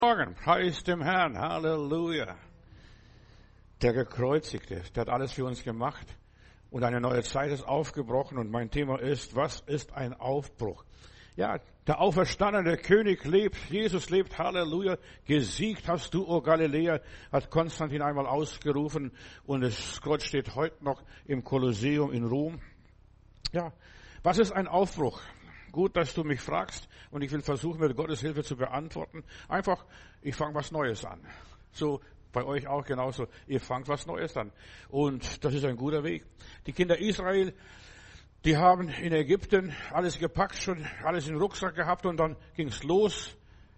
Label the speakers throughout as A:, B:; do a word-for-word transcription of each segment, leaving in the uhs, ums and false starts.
A: Morgen, preis dem Herrn, Halleluja. Der Gekreuzigte, der hat alles für uns gemacht und eine neue Zeit ist aufgebrochen und mein Thema ist, was ist ein Aufbruch? Ja, der auferstandene König lebt, Jesus lebt, Halleluja. Gesiegt hast du, o Galiläa, hat Konstantin einmal ausgerufen und das Kreuz steht heute noch im Kolosseum in Rom. Ja, was ist ein Aufbruch? Gut, dass du mich fragst und ich will versuchen, mit Gottes Hilfe zu beantworten. Einfach, ich fange was Neues an. So bei euch auch genauso. Ihr fangt was Neues an. Und das ist ein guter Weg. Die Kinder Israel, die haben in Ägypten alles gepackt, schon alles in den Rucksack gehabt und dann ging's los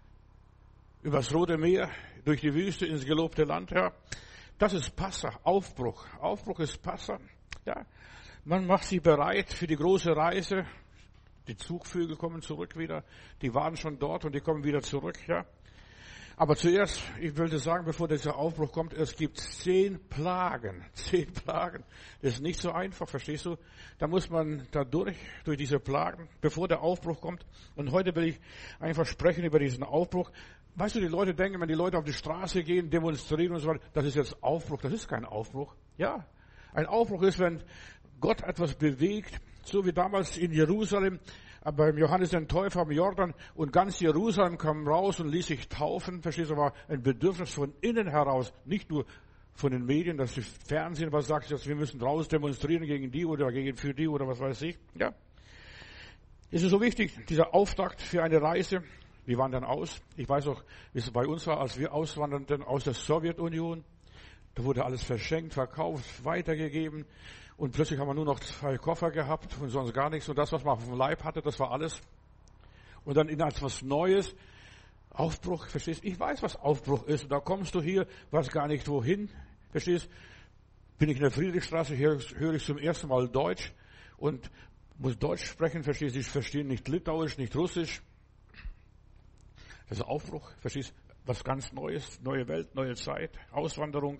A: übers Rote Meer, durch die Wüste ins gelobte Land. Ja, das ist Passa, Aufbruch. Aufbruch ist Passa. Ja, man macht sich bereit für die große Reise. Die Zugvögel kommen zurück wieder. Die waren schon dort und die kommen wieder zurück, ja. Aber zuerst, ich wollte sagen, bevor dieser Aufbruch kommt, es gibt zehn Plagen. Zehn Plagen. Das ist nicht so einfach, verstehst du? Da muss man da durch, durch diese Plagen, bevor der Aufbruch kommt. Und heute will ich einfach sprechen über diesen Aufbruch. Weißt du, die Leute denken, wenn die Leute auf die Straße gehen, demonstrieren und so weiter, das ist jetzt Aufbruch. Das ist kein Aufbruch. Ja. Ein Aufbruch ist, wenn Gott etwas bewegt, so wie damals in Jerusalem, beim Johannes den Täufer am Jordan und ganz Jerusalem kam raus und ließ sich taufen. Verstehst du, war ein Bedürfnis von innen heraus, nicht nur von den Medien, dass das Fernsehen was sagt, dass wir müssen raus demonstrieren gegen die oder gegen für die oder was weiß ich. Ja. Es ist so wichtig, dieser Auftakt für eine Reise. Wir wandern aus. Ich weiß auch, wie es bei uns war, als wir auswanderten aus der Sowjetunion. Da wurde alles verschenkt, verkauft, weitergegeben. Und plötzlich haben wir nur noch zwei Koffer gehabt und sonst gar nichts. Und das, was man auf dem Leib hatte, das war alles. Und dann in etwas Neues. Aufbruch, verstehst du? Ich weiß, was Aufbruch ist. Und da kommst du hier, weiß gar nicht wohin. Verstehst du? Bin ich in der Friedrichstraße, hier höre ich zum ersten Mal Deutsch. Und muss Deutsch sprechen, verstehst du? Ich verstehe nicht Litauisch, nicht Russisch. Das ist Aufbruch, verstehst du? Was ganz Neues, neue Welt, neue Zeit, Auswanderung.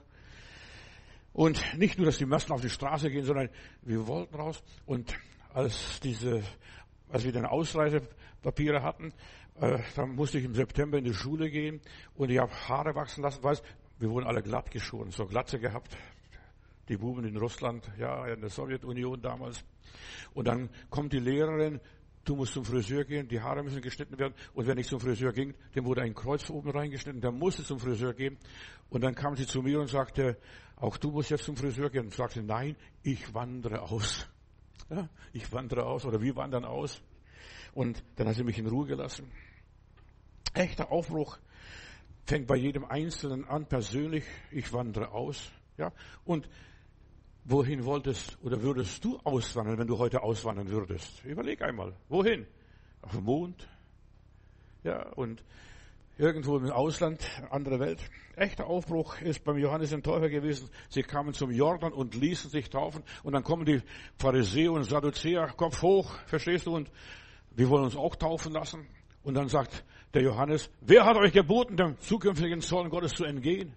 A: Und nicht nur, dass die Massen auf die Straße gehen, sondern wir wollten raus. Und als diese, als wir dann Ausreisepapiere hatten, äh, dann musste ich im September in die Schule gehen und ich habe Haare wachsen lassen. Weißt, wir wurden alle glatt geschoren, so Glatze gehabt. Die Buben in Russland, ja, in der Sowjetunion damals. Und dann kommt die Lehrerin, du musst zum Friseur gehen, die Haare müssen geschnitten werden. Und wenn ich zum Friseur ging, dem wurde ein Kreuz oben reingeschnitten, der musste zum Friseur gehen. Und dann kam sie zu mir und sagte, auch du musst jetzt zum Friseur gehen. Und ich sagte, nein, ich wandere aus. Ja, ich wandere aus oder wir wandern aus. Und dann hat sie mich in Ruhe gelassen. Echter Aufbruch fängt bei jedem Einzelnen an, persönlich, ich wandere aus. Ja, und wohin wolltest oder würdest du auswandern, wenn du heute auswandern würdest? Überleg einmal. Wohin? Auf den Mond? Ja, und irgendwo im Ausland, andere Welt. Echter Aufbruch ist beim Johannes den Täufer gewesen. Sie kamen zum Jordan und ließen sich taufen. Und dann kommen die Pharisäer und Sadduzäer, Kopf hoch, verstehst du? Und wir wollen uns auch taufen lassen. Und dann sagt der Johannes, wer hat euch geboten, dem zukünftigen Zorn Gottes zu entgehen?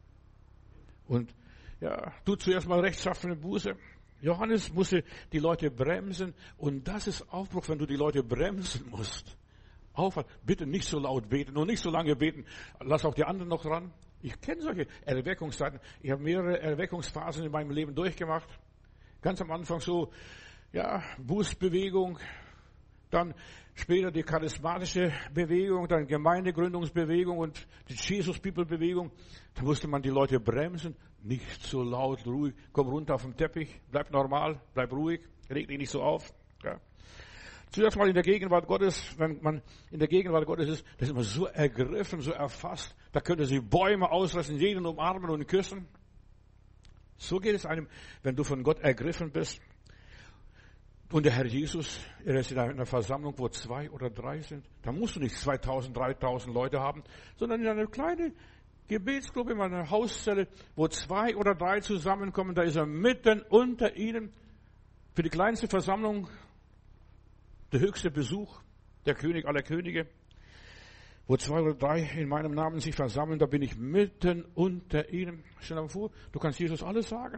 A: Und ja, tu zuerst mal rechtschaffene Buße. Johannes musste die Leute bremsen. Und das ist Aufbruch, wenn du die Leute bremsen musst. Aufhören. Bitte nicht so laut beten und nicht so lange beten. Lass auch die anderen noch ran. Ich kenne solche Erweckungszeiten. Ich habe mehrere Erweckungsphasen in meinem Leben durchgemacht. Ganz am Anfang so, ja, Bußbewegung. Dann später die charismatische Bewegung, dann Gemeindegründungsbewegung und die Jesus-People-Bewegung. Da musste man die Leute bremsen. Nicht so laut, ruhig. Komm runter auf den Teppich. Bleib normal, bleib ruhig. Reg dich nicht so auf. Ja. Zuerst mal in der Gegenwart Gottes, wenn man in der Gegenwart Gottes ist, das ist immer so ergriffen, so erfasst. Da könnte sie Bäume ausreißen, jeden umarmen und küssen. So geht es einem, wenn du von Gott ergriffen bist. Und der Herr Jesus, er ist in einer Versammlung, wo zwei oder drei sind. Da musst du nicht zweitausend, dreitausend Leute haben, sondern in einer kleinen Gebetsgruppe, in einer Hauszelle, wo zwei oder drei zusammenkommen. Da ist er mitten unter ihnen. Für die kleinste Versammlung der höchste Besuch, der König aller Könige. Wo zwei oder drei in meinem Namen sich versammeln, da bin ich mitten unter ihnen. Stell dir mal vor, du kannst Jesus alles sagen.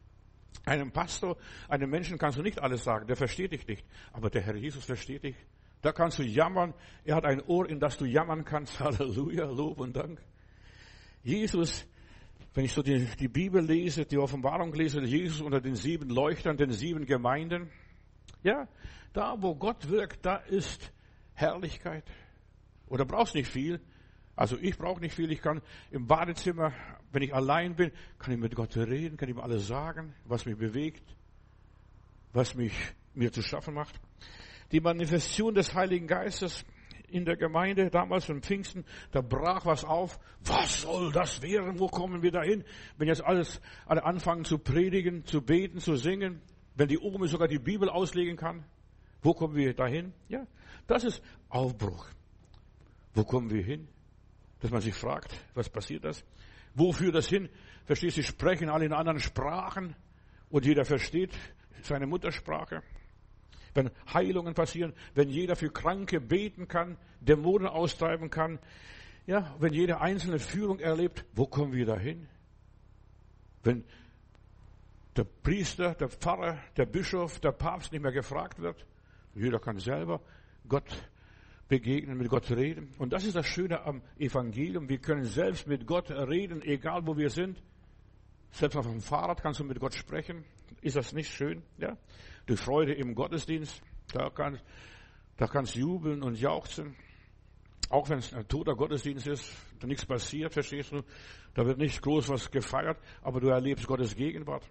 A: Einem Pastor, einem Menschen kannst du nicht alles sagen, der versteht dich nicht. Aber der Herr Jesus versteht dich Da kannst du jammern. Er hat ein Ohr, in das du jammern kannst. Halleluja, Lob und Dank. Jesus, wenn ich so die, die Bibel lese, die Offenbarung lese, Jesus unter den sieben Leuchtern, den sieben Gemeinden. Ja, da wo Gott wirkt, da ist Herrlichkeit. Oder brauchst nicht viel. Also ich brauche nicht viel. Ich kann im Badezimmer, wenn ich allein bin, kann ich mit Gott reden, kann ihm alles sagen, was mich bewegt, was mich mir zu schaffen macht. Die Manifestation des Heiligen Geistes in der Gemeinde, damals im Pfingsten, da brach was auf. Was soll das werden? Wo kommen wir dahin? Wenn jetzt alles, alle anfangen zu predigen, zu beten, zu singen, wenn die Ome sogar die Bibel auslegen kann, wo kommen wir dahin? Ja, das ist Aufbruch. Wo kommen wir hin? Dass man sich fragt, was passiert das? Wo führt das hin? Verstehst du, sie sprechen alle in anderen Sprachen und jeder versteht seine Muttersprache. Wenn Heilungen passieren, wenn jeder für Kranke beten kann, Dämonen austreiben kann, ja, wenn jede einzelne Führung erlebt, wo kommen wir dahin? Wenn der Priester, der Pfarrer, der Bischof, der Papst nicht mehr gefragt wird, jeder kann selber Gott begegnen, mit Gott reden. Und das ist das Schöne am Evangelium. Wir können selbst mit Gott reden, egal wo wir sind. Selbst auf dem Fahrrad kannst du mit Gott sprechen. Ist das nicht schön? Ja? Die Freude im Gottesdienst, da kannst da kannst jubeln und jauchzen. Auch wenn es ein toter Gottesdienst ist, da nichts passiert, verstehst du? Da wird nicht groß was gefeiert, aber du erlebst Gottes Gegenwart.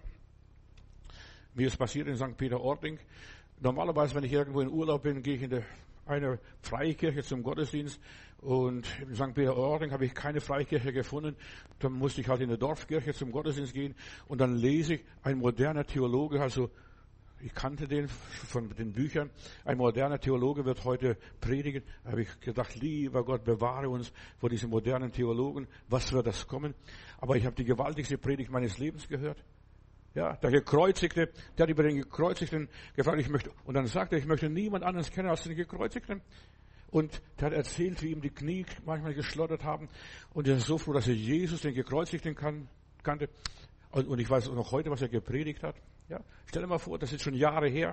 A: Mir ist passiert in Sankt Peter-Ording. Normalerweise, wenn ich irgendwo in Urlaub bin, gehe ich in eine Freikirche zum Gottesdienst. Und in Sankt Peter-Ording habe ich keine Freikirche gefunden. Dann musste ich halt in eine Dorfkirche zum Gottesdienst gehen. Und dann lese ich, ein moderner Theologe, also ich kannte den von den Büchern, ein moderner Theologe wird heute predigen. Da habe ich gedacht, lieber Gott, bewahre uns vor diesen modernen Theologen. Was wird das kommen? Aber ich habe die gewaltigste Predigt meines Lebens gehört. Ja, der Gekreuzigte, der hat über den Gekreuzigten gefragt, ich möchte, und dann sagte er, ich möchte niemand anderes kennen als den Gekreuzigten. Und der hat erzählt, wie ihm die Knie manchmal geschlottert haben. Und er ist so froh, dass er Jesus, den Gekreuzigten, kan- kannte. Und, und ich weiß noch heute, was er gepredigt hat. Ja, stell dir mal vor, das ist schon Jahre her.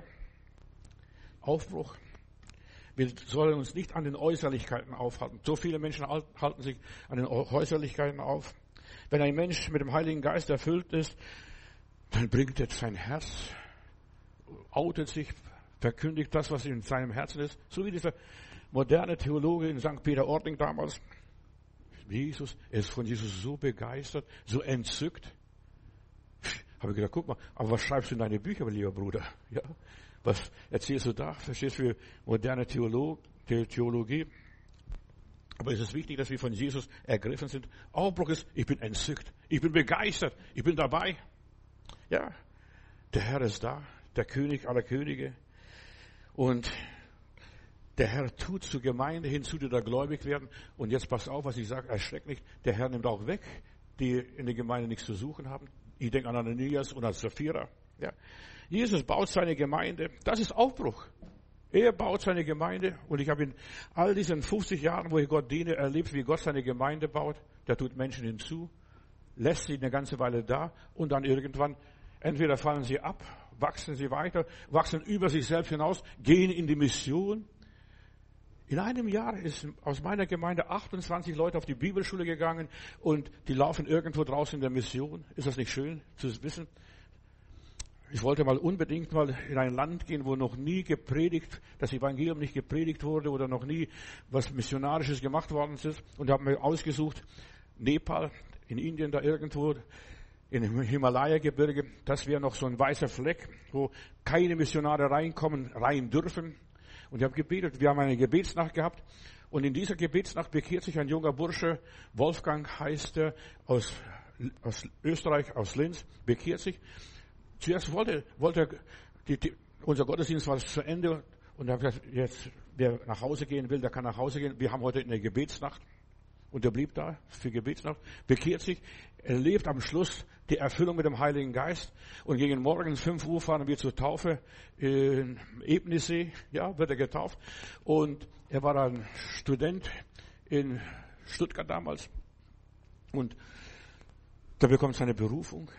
A: Aufbruch. Wir sollen uns nicht an den Äußerlichkeiten aufhalten. So viele Menschen halten sich an den Äußerlichkeiten auf. Wenn ein Mensch mit dem Heiligen Geist erfüllt ist, dann bringt er sein Herz, outet sich, verkündigt das, was in seinem Herzen ist. So wie dieser moderne Theologe in Sankt Peter-Ording damals. Jesus, er ist von Jesus so begeistert, so entzückt. Habe ich gedacht, guck mal, aber was schreibst du in deine Bücher, lieber Bruder? Ja, was erzählst du da? Verstehst du für moderne Theolo- Theologie? Aber es ist wichtig, dass wir von Jesus ergriffen sind. Aufbruch ist, ich bin entzückt, ich bin begeistert, ich bin dabei. Ja, der Herr ist da, der König aller Könige. Und der Herr tut zur Gemeinde hinzu, die da gläubig werden. Und jetzt pass auf, was ich sage, erschreckt nicht. Der Herr nimmt auch weg, die in der Gemeinde nichts zu suchen haben. Ich denke an Ananias und an Sapphira. Ja. Jesus baut seine Gemeinde. Das ist Aufbruch. Er baut seine Gemeinde. Und ich habe in all diesen fünfzig Jahren, wo ich Gott diene, erlebt, wie Gott seine Gemeinde baut. Der tut Menschen hinzu, lässt sie eine ganze Weile da und dann irgendwann entweder fallen sie ab, wachsen sie weiter, wachsen über sich selbst hinaus, gehen in die Mission. In einem Jahr ist aus meiner Gemeinde achtundzwanzig Leute auf die Bibelschule gegangen und die laufen irgendwo draußen in der Mission. Ist das nicht schön zu wissen? Ich wollte mal unbedingt mal in ein Land gehen, wo noch nie gepredigt, das Evangelium nicht gepredigt wurde oder noch nie was Missionarisches gemacht worden ist. Und habe mir ausgesucht, Nepal, in Indien da irgendwo, im Himalaya-Gebirge. Das wäre noch so ein weißer Fleck, wo keine Missionare reinkommen, rein dürfen. Und ich habe gebetet, wir haben eine Gebetsnacht gehabt. Und in dieser Gebetsnacht bekehrt sich ein junger Bursche, Wolfgang heißt er, aus, aus Österreich, aus Linz, bekehrt sich. Zuerst wollte, wollte die, die, unser Gottesdienst war zu Ende und er hat gesagt, jetzt, wer nach Hause gehen will, der kann nach Hause gehen. Wir haben heute eine Gebetsnacht und er blieb da für Gebetsnacht, bekehrt sich, erlebt am Schluss die Erfüllung mit dem Heiligen Geist und gegen morgen fünf Uhr fahren wir zur Taufe in Ebnissee, ja, wird er getauft und er war ein Student in Stuttgart damals und da bekommt seine Berufung.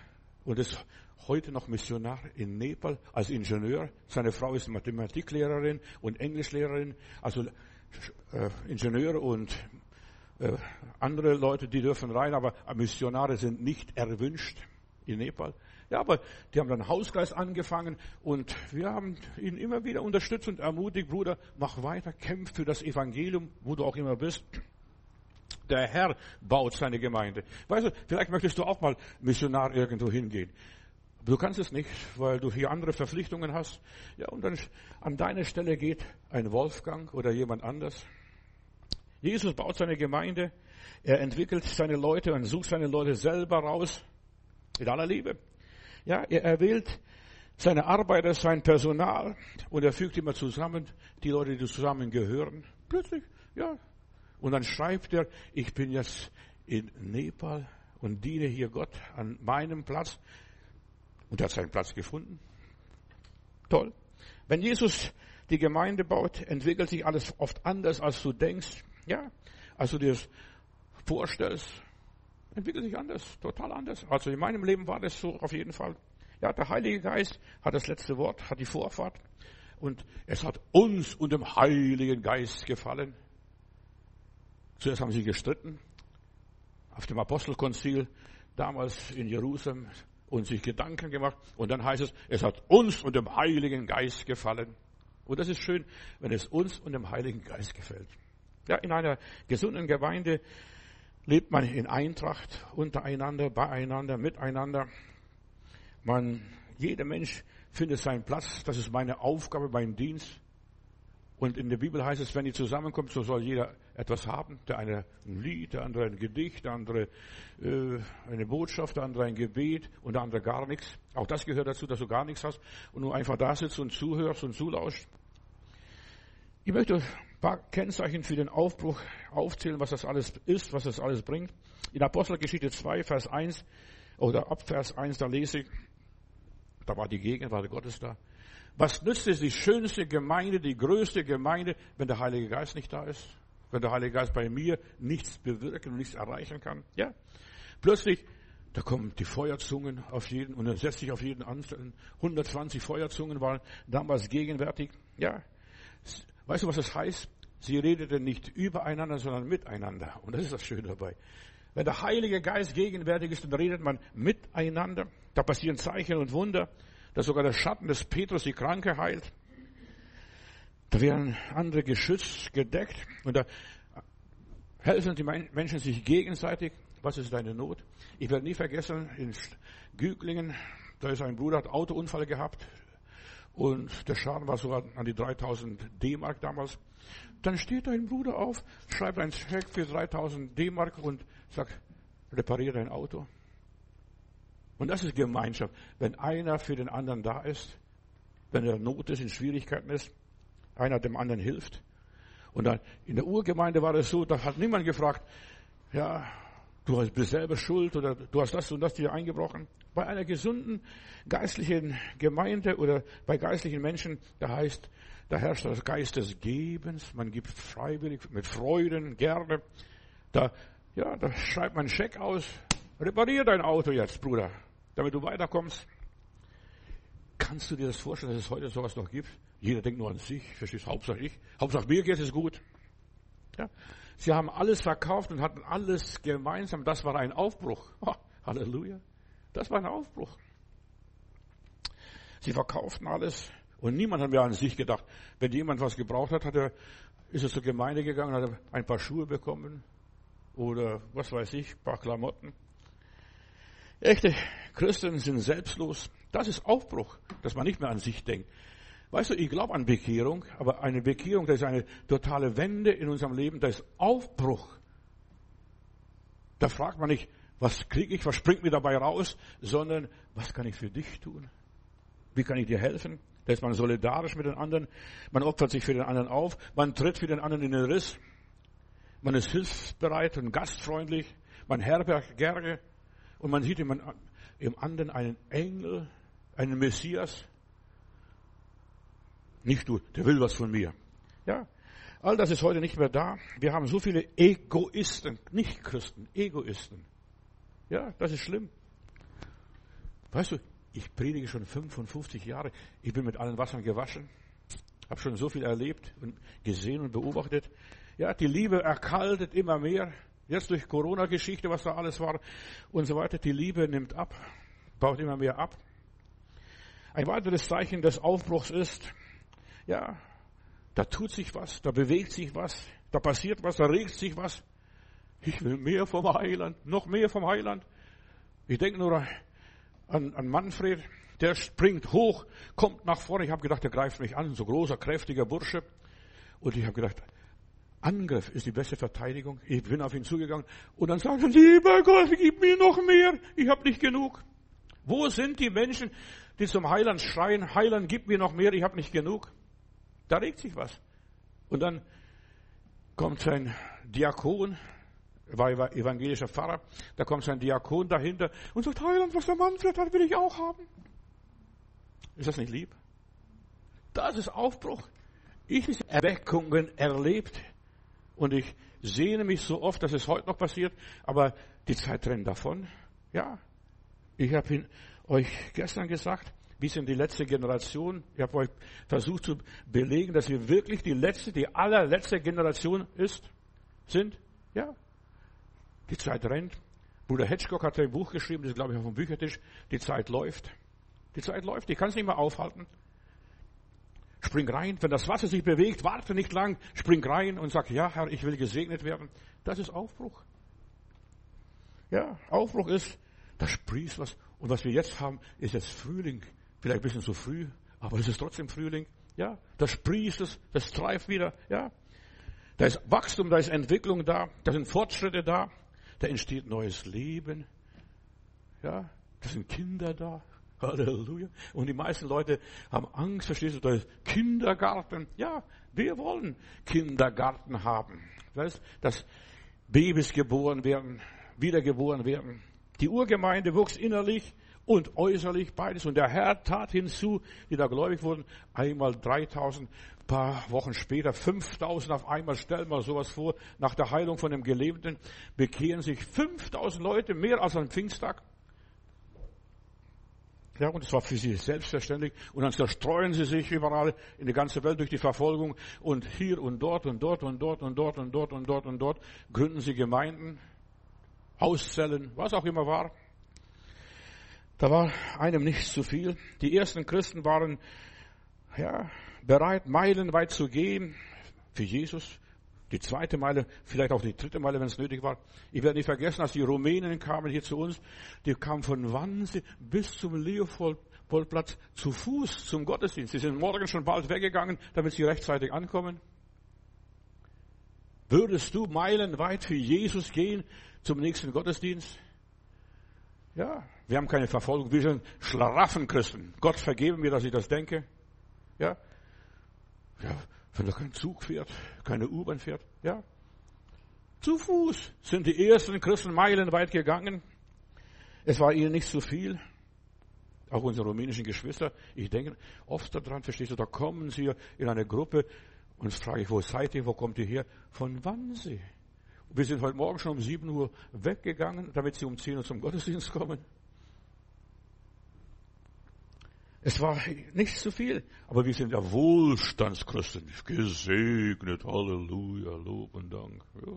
A: und ist heute noch Missionar in Nepal als Ingenieur. Seine Frau ist Mathematiklehrerin und Englischlehrerin. Also äh, Ingenieure und äh, andere Leute, die dürfen rein, aber Missionare sind nicht erwünscht in Nepal. Ja, aber die haben dann einen Hauskreis angefangen und wir haben ihn immer wieder unterstützt und ermutigt, Bruder, mach weiter, kämpf für das Evangelium, wo du auch immer bist. Der Herr baut seine Gemeinde. Weißt du, vielleicht möchtest du auch mal Missionar irgendwo hingehen. Du kannst es nicht, weil du hier andere Verpflichtungen hast. Ja, und dann an deiner Stelle geht ein Wolfgang oder jemand anders. Jesus baut seine Gemeinde. Er entwickelt seine Leute und sucht seine Leute selber raus. In aller Liebe. Ja, er erwählt seine Arbeiter, sein Personal und er fügt immer zusammen, die Leute, die zusammengehören. Plötzlich, ja. Und dann schreibt er, ich bin jetzt in Nepal und diene hier Gott an meinem Platz. Und er hat seinen Platz gefunden. Toll. Wenn Jesus die Gemeinde baut, entwickelt sich alles oft anders, als du denkst. Ja, als du dir das vorstellst. Entwickelt sich anders, total anders. Also in meinem Leben war das so auf jeden Fall. Ja, der Heilige Geist hat das letzte Wort, hat die Vorfahrt. Und es hat uns und dem Heiligen Geist gefallen. Zuerst haben sie gestritten auf dem Apostelkonzil damals in Jerusalem und sich Gedanken gemacht. Und dann heißt es, es hat uns und dem Heiligen Geist gefallen. Und das ist schön, wenn es uns und dem Heiligen Geist gefällt. Ja, in einer gesunden Gemeinde lebt man in Eintracht, untereinander, beieinander, miteinander. Man, jeder Mensch findet seinen Platz. Das ist meine Aufgabe, mein Dienst. Und in der Bibel heißt es, wenn ihr zusammenkommt, so soll jeder etwas haben. Der eine ein Lied, der andere ein Gedicht, der andere äh, eine Botschaft, der andere ein Gebet und der andere gar nichts. Auch das gehört dazu, dass du gar nichts hast und nur einfach da sitzt und zuhörst und zulauscht. Ich möchte ein paar Kennzeichen für den Aufbruch aufzählen, was das alles ist, was das alles bringt. In Apostelgeschichte zwei, Vers eins oder ab Vers eins, da lese ich, da war die Gegenwart Gottes da. Was nützt es die schönste Gemeinde, die größte Gemeinde, wenn der Heilige Geist nicht da ist? Wenn der Heilige Geist bei mir nichts bewirken und nichts erreichen kann? Ja. Plötzlich, da kommen die Feuerzungen auf jeden, und er setzt sich auf jeden Einzelnen. hundertzwanzig Feuerzungen waren damals gegenwärtig. Ja. Weißt du, was das heißt? Sie redeten nicht übereinander, sondern miteinander. Und das ist das Schöne dabei. Wenn der Heilige Geist gegenwärtig ist, dann redet man miteinander. Da passieren Zeichen und Wunder. Dass sogar der Schatten des Petrus die Kranke heilt. Da werden andere geschützt, gedeckt. Und da helfen die Menschen sich gegenseitig. Was ist deine Not? Ich werde nie vergessen, in Güglingen, da ist ein Bruder, hat einen Autounfall gehabt. Und der Schaden war sogar an die dreitausend D-Mark damals. Dann steht ein Bruder auf, schreibt einen Scheck für dreitausend D-Mark und sagt, repariere dein Auto. Und das ist Gemeinschaft. Wenn einer für den anderen da ist, wenn er in Not ist, in Schwierigkeiten ist, einer dem anderen hilft. Und dann in der Urgemeinde war es so, da hat niemand gefragt, ja, du bist selber schuld oder du hast das und das dir eingebrochen. Bei einer gesunden geistlichen Gemeinde oder bei geistlichen Menschen, da heißt, da herrscht das Geist des Gebens, man gibt freiwillig, mit Freuden, gerne. Da, ja, da schreibt man einen Scheck aus, reparier dein Auto jetzt, Bruder, damit du weiterkommst. Kannst du dir das vorstellen, dass es heute sowas noch gibt? Jeder denkt nur an sich, verstehst du, Hauptsache ich. Hauptsache mir geht es gut. Ja. Sie haben alles verkauft und hatten alles gemeinsam. Das war ein Aufbruch. Oh, Halleluja. Das war ein Aufbruch. Sie verkauften alles und niemand hat mehr an sich gedacht. Wenn jemand was gebraucht hat, hat er, ist er zur Gemeinde gegangen, hat er ein paar Schuhe bekommen oder was weiß ich, ein paar Klamotten. Echte Christen sind selbstlos. Das ist Aufbruch, dass man nicht mehr an sich denkt. Weißt du, ich glaube an Bekehrung, aber eine Bekehrung, das ist eine totale Wende in unserem Leben, das ist Aufbruch. Da fragt man nicht, was kriege ich, was springt mir dabei raus, sondern was kann ich für dich tun? Wie kann ich dir helfen? Da ist man solidarisch mit den anderen, man opfert sich für den anderen auf, man tritt für den anderen in den Riss, man ist hilfsbereit und gastfreundlich, man herbergt gerne und man sieht im, im anderen einen Engel, einen Messias. Nicht du, der will was von mir. Ja, all das ist heute nicht mehr da. Wir haben so viele Egoisten, nicht Christen, Egoisten. Ja, das ist schlimm. Weißt du, ich predige schon fünfundfünfzig Jahre. Ich bin mit allen Wassern gewaschen. Habe schon so viel erlebt und gesehen und beobachtet. Ja, die Liebe erkaltet immer mehr. Jetzt durch Corona-Geschichte, was da alles war und so weiter. Die Liebe nimmt ab, baut immer mehr ab. Ein weiteres Zeichen des Aufbruchs ist, ja, da tut sich was, da bewegt sich was, da passiert was, da regt sich was. Ich will mehr vom Heiland, noch mehr vom Heiland. Ich denke nur an, an Manfred, der springt hoch, kommt nach vorne. Ich habe gedacht, der greift mich an, so großer, kräftiger Bursche. Und ich habe gedacht, Angriff ist die beste Verteidigung. Ich bin auf ihn zugegangen und dann sagte er, lieber Gott, gib mir noch mehr, ich habe nicht genug. Wo sind die Menschen, die zum Heiland schreien, Heiland, gib mir noch mehr, ich habe nicht genug? Da regt sich was. Und dann kommt sein Diakon, er war evangelischer Pfarrer, da kommt sein Diakon dahinter und sagt, Heiland, was der Manfred hat, will ich auch haben. Ist das nicht lieb? Das ist Aufbruch. Ich habe Erweckungen erlebt und ich sehne mich so oft, dass es heute noch passiert, aber die Zeit rennt davon. Ja, ich habe euch gestern gesagt, wir sind die letzte Generation. Ich habe euch versucht zu belegen, dass wir wirklich die letzte, die allerletzte Generation ist, sind. Ja, die Zeit rennt. Bruder Hitchcock hat ein Buch geschrieben, das ist, glaube ich, auf dem Büchertisch. Die Zeit läuft. Die Zeit läuft, die kann es nicht mehr aufhalten. Spring rein, wenn das Wasser sich bewegt, warte nicht lang, spring rein und sag, ja Herr, ich will gesegnet werden. Das ist Aufbruch. Ja, Aufbruch ist, da sprießt was. Und was wir jetzt haben, ist jetzt Frühling. Vielleicht ein bisschen zu früh, aber es ist trotzdem Frühling. Ja, da sprießt es, das treibt wieder. Ja, da ist Wachstum, da ist Entwicklung da, da sind Fortschritte da, da entsteht neues Leben. Ja, da sind Kinder da. Halleluja. Und die meisten Leute haben Angst, verstehst du, da ist Kindergarten. Ja, wir wollen Kindergarten haben. Weißt, dass Babys geboren werden, wiedergeboren werden. Die Urgemeinde wuchs innerlich und äußerlich beides. Und der Herr tat hinzu, die da gläubig wurden, einmal dreitausend, paar Wochen später fünftausend auf einmal. Stell mal sowas vor, nach der Heilung von dem Gelähmten bekehren sich fünftausend Leute, mehr als am Pfingsttag. Ja, und es war für sie selbstverständlich. Und dann zerstreuen sie sich überall in die ganze Welt durch die Verfolgung. Und hier und dort und dort und dort und dort und dort und dort und dort gründen sie Gemeinden, Hauszellen, was auch immer war. Da war einem nicht zu viel. Die ersten Christen waren, ja, bereit, meilenweit zu gehen für Jesus. Die zweite Meile, vielleicht auch die dritte Meile, wenn es nötig war. Ich werde nicht vergessen, als die Rumänen kamen hier zu uns, die kamen von Wannsee bis zum Leopoldplatz zu Fuß zum Gottesdienst. Sie sind morgen schon bald weggegangen, damit sie rechtzeitig ankommen. Würdest du meilenweit für Jesus gehen zum nächsten Gottesdienst? Ja, wir haben keine Verfolgung, wir sind Schlaraffenchristen. Gott vergebe mir, dass ich das denke. Ja, ja. Wenn da kein Zug fährt, keine U-Bahn fährt, ja. Zu Fuß sind die ersten Christen meilenweit gegangen. Es war ihnen nicht zu viel. Auch unsere rumänischen Geschwister, ich denke oft daran, verstehst du, da kommen sie in eine Gruppe und frage ich, wo seid ihr, wo kommt ihr her? Von Wannsee. Wir sind heute Morgen schon um sieben Uhr weggegangen, damit sie um zehn Uhr zum Gottesdienst kommen. Es war nicht zu viel, aber wir sind ja Wohlstandschristen, gesegnet, Halleluja, Lob und Dank. Ja.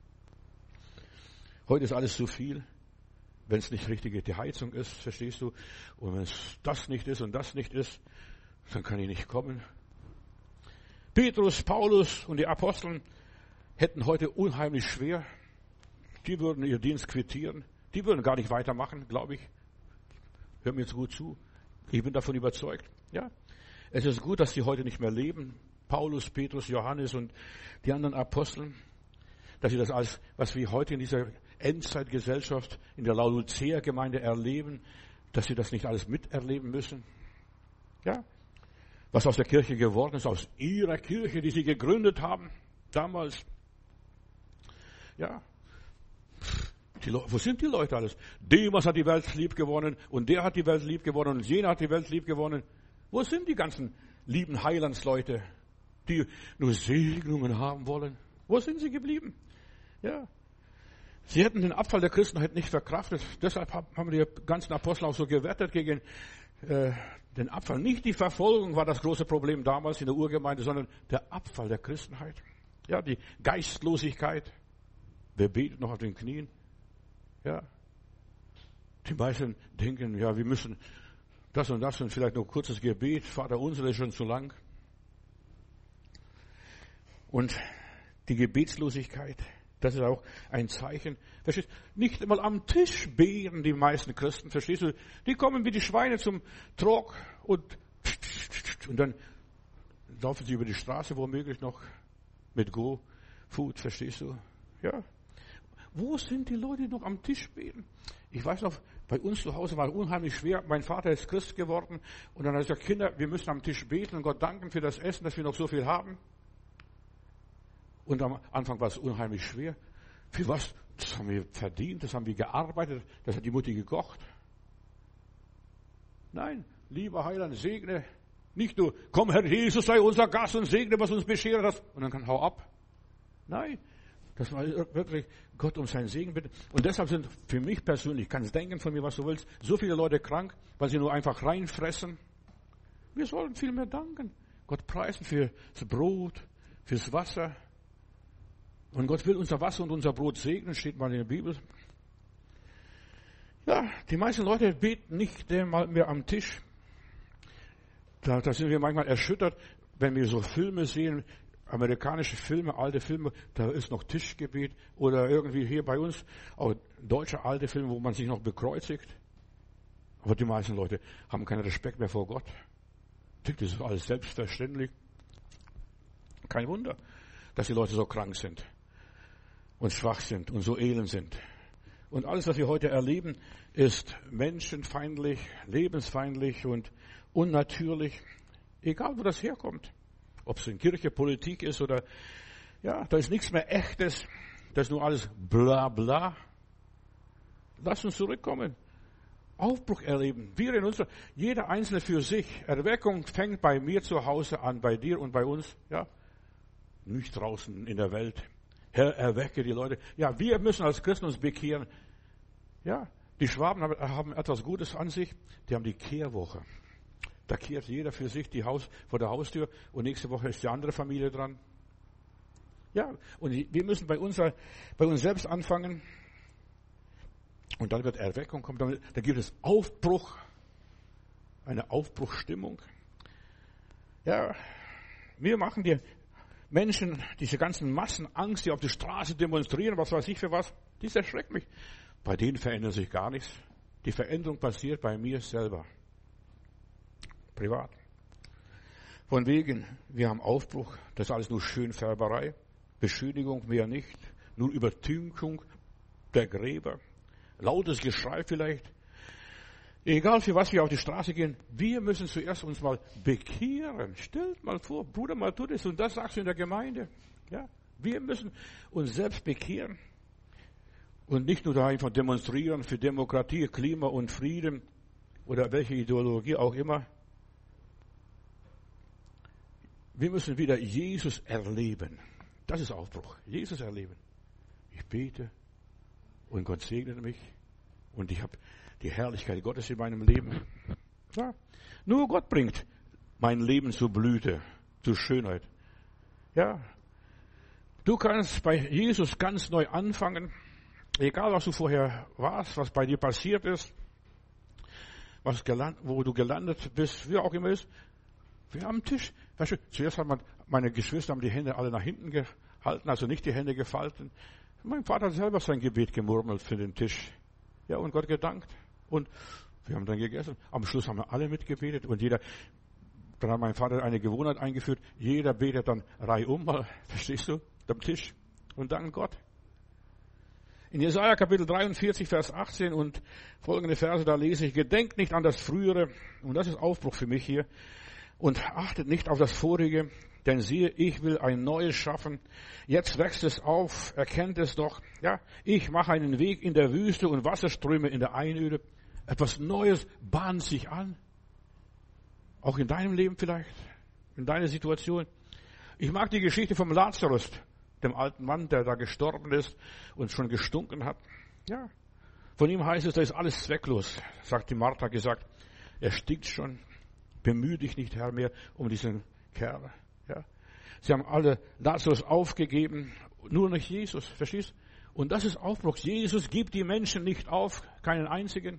A: Heute ist alles zu viel, wenn es nicht richtige die Heizung ist, verstehst du? Und wenn es das nicht ist und das nicht ist, dann kann ich nicht kommen. Petrus, Paulus und die Aposteln hätten heute unheimlich schwer. Die würden ihren Dienst quittieren. Die würden gar nicht weitermachen, glaube ich. Hör mir jetzt gut zu. Ich bin davon überzeugt. Ja, es ist gut, dass sie heute nicht mehr leben. Paulus, Petrus, Johannes und die anderen Aposteln, dass sie das alles, was wir heute in dieser Endzeitgesellschaft, in der Laodicea-Gemeinde erleben, dass sie das nicht alles miterleben müssen. Ja, was aus der Kirche geworden ist, aus ihrer Kirche, die sie gegründet haben, damals. Ja, Die Le- wo sind die Leute alles? Demas hat die Welt lieb gewonnen und der hat die Welt lieb gewonnen und jener hat die Welt lieb gewonnen. Wo sind die ganzen lieben Heilandsleute, die nur Segnungen haben wollen? Wo sind sie geblieben? Ja, Sie hätten den Abfall der Christenheit nicht verkraftet. Deshalb haben die ganzen Apostel auch so gewettet gegen äh, den Abfall. Nicht die Verfolgung war das große Problem damals in der Urgemeinde, sondern der Abfall der Christenheit. Ja, die Geistlosigkeit. Wer betet noch auf den Knien? Ja. Die meisten denken, ja, wir müssen das und das und vielleicht noch ein kurzes Gebet. Vater unser ist schon zu lang. Und die Gebetslosigkeit, das ist auch ein Zeichen. Verstehst du? Nicht einmal am Tisch beten die meisten Christen, verstehst du? Die kommen wie die Schweine zum Trog und, und dann laufen sie über die Straße, womöglich noch mit Go-Food, verstehst du? Ja. Wo sind die Leute, die noch am Tisch beten? Ich weiß noch, bei uns zu Hause war es unheimlich schwer. Mein Vater ist Christ geworden und dann hat er gesagt, Kinder, wir müssen am Tisch beten und Gott danken für das Essen, dass wir noch so viel haben. Und am Anfang war es unheimlich schwer. Für was? Das haben wir verdient, das haben wir gearbeitet, das hat die Mutti gekocht. Nein, lieber Heiland, segne nicht nur, komm Herr Jesus, sei unser Gast und segne, was uns beschert hast. Und dann kann hau ab. Nein, das war wirklich Gott um seinen Segen bitten. Und deshalb sind für mich persönlich, kannst denken von mir, was du willst, so viele Leute krank, weil sie nur einfach reinfressen. Wir sollen viel mehr danken. Gott preisen für das Brot, fürs Wasser. Und Gott will unser Wasser und unser Brot segnen, steht mal in der Bibel. Ja, die meisten Leute beten nicht einmal mehr am Tisch. Da, da sind wir manchmal erschüttert, wenn wir so Filme sehen, amerikanische Filme, alte Filme, da ist noch Tischgebet. Oder irgendwie hier bei uns auch deutsche alte Filme, wo man sich noch bekreuzigt. Aber die meisten Leute haben keinen Respekt mehr vor Gott. Das ist alles selbstverständlich. Kein Wunder, dass die Leute so krank sind und schwach sind und so elend sind. Und alles, was wir heute erleben, ist menschenfeindlich, lebensfeindlich und unnatürlich. Egal, wo das herkommt. Ob es in Kirche, Politik ist oder, ja, da ist nichts mehr Echtes. Das ist nur alles bla bla. Lass uns zurückkommen. Aufbruch erleben. Wir in unserer, jeder Einzelne für sich. Erweckung fängt bei mir zu Hause an, bei dir und bei uns, ja. Nicht draußen in der Welt. Herr, erwecke die Leute. Ja, wir müssen als Christen uns bekehren. Ja, die Schwaben haben etwas Gutes an sich. Die haben die Kehrwoche. Da kehrt jeder für sich die Haus, vor der Haustür und nächste Woche ist die andere Familie dran. Ja, und wir müssen bei uns, bei uns selbst anfangen. Und dann wird Erweckung kommen. Dann, dann gibt es Aufbruch. Eine Aufbruchsstimmung. Ja, wir machen die Menschen, diese ganzen Massen Angst, die auf der Straße demonstrieren, was weiß ich für was, das erschreckt mich. Bei denen verändert sich gar nichts. Die Veränderung passiert bei mir selber. Privat. Von wegen, wir haben Aufbruch, das ist alles nur Schönfärberei, Beschönigung, mehr nicht, nur Übertünchung der Gräber, lautes Geschrei vielleicht. Egal für was wir auf die Straße gehen, wir müssen zuerst uns mal bekehren. Stellt mal vor, Bruder, mal tu das und das sagst du in der Gemeinde. Ja, wir müssen uns selbst bekehren und nicht nur da einfach demonstrieren für Demokratie, Klima und Frieden oder welche Ideologie auch immer. Wir müssen wieder Jesus erleben. Das ist Aufbruch. Jesus erleben. Ich bete und Gott segnet mich und ich habe die Herrlichkeit Gottes in meinem Leben. Ja, nur Gott bringt mein Leben zur Blüte, zur Schönheit. Ja, du kannst bei Jesus ganz neu anfangen, egal was du vorher warst, was bei dir passiert ist, was geland, wo du gelandet bist, wie auch immer ist. Wir am Tisch. Weißt du, zuerst haben meine Geschwister haben die Hände alle nach hinten gehalten, also nicht die Hände gefalten. Mein Vater hat selber sein Gebet gemurmelt für den Tisch. Ja, und Gott gedankt. Und wir haben dann gegessen. Am Schluss haben wir alle mitgebetet. Und jeder, dann hat mein Vater eine Gewohnheit eingeführt. Jeder betet dann reihum mal, verstehst du, am Tisch. Und dankt Gott. In Jesaja Kapitel dreiundvierzig, Vers achtzehn und folgende Verse, da lese ich, gedenkt nicht an das Frühere. Und das ist Aufbruch für mich hier. Und achtet nicht auf das Vorige. Denn siehe, ich will ein Neues schaffen. Jetzt wächst es auf, erkennt es doch. Ja, ich mache einen Weg in der Wüste und Wasserströme in der Einöde. Etwas Neues bahnt sich an. Auch in deinem Leben vielleicht, in deiner Situation. Ich mag die Geschichte vom Lazarus. dem alten Mann, der da gestorben ist und schon gestunken hat. Ja, von ihm heißt es, da ist alles zwecklos, sagt die Martha gesagt. Er stinkt schon, bemühe dich nicht, Herr, mehr um diesen Kerl. Ja. Sie haben alle Lazarus aufgegeben, nur noch Jesus, verstehst? Und das ist Aufbruch. Jesus gibt die Menschen nicht auf, keinen einzigen.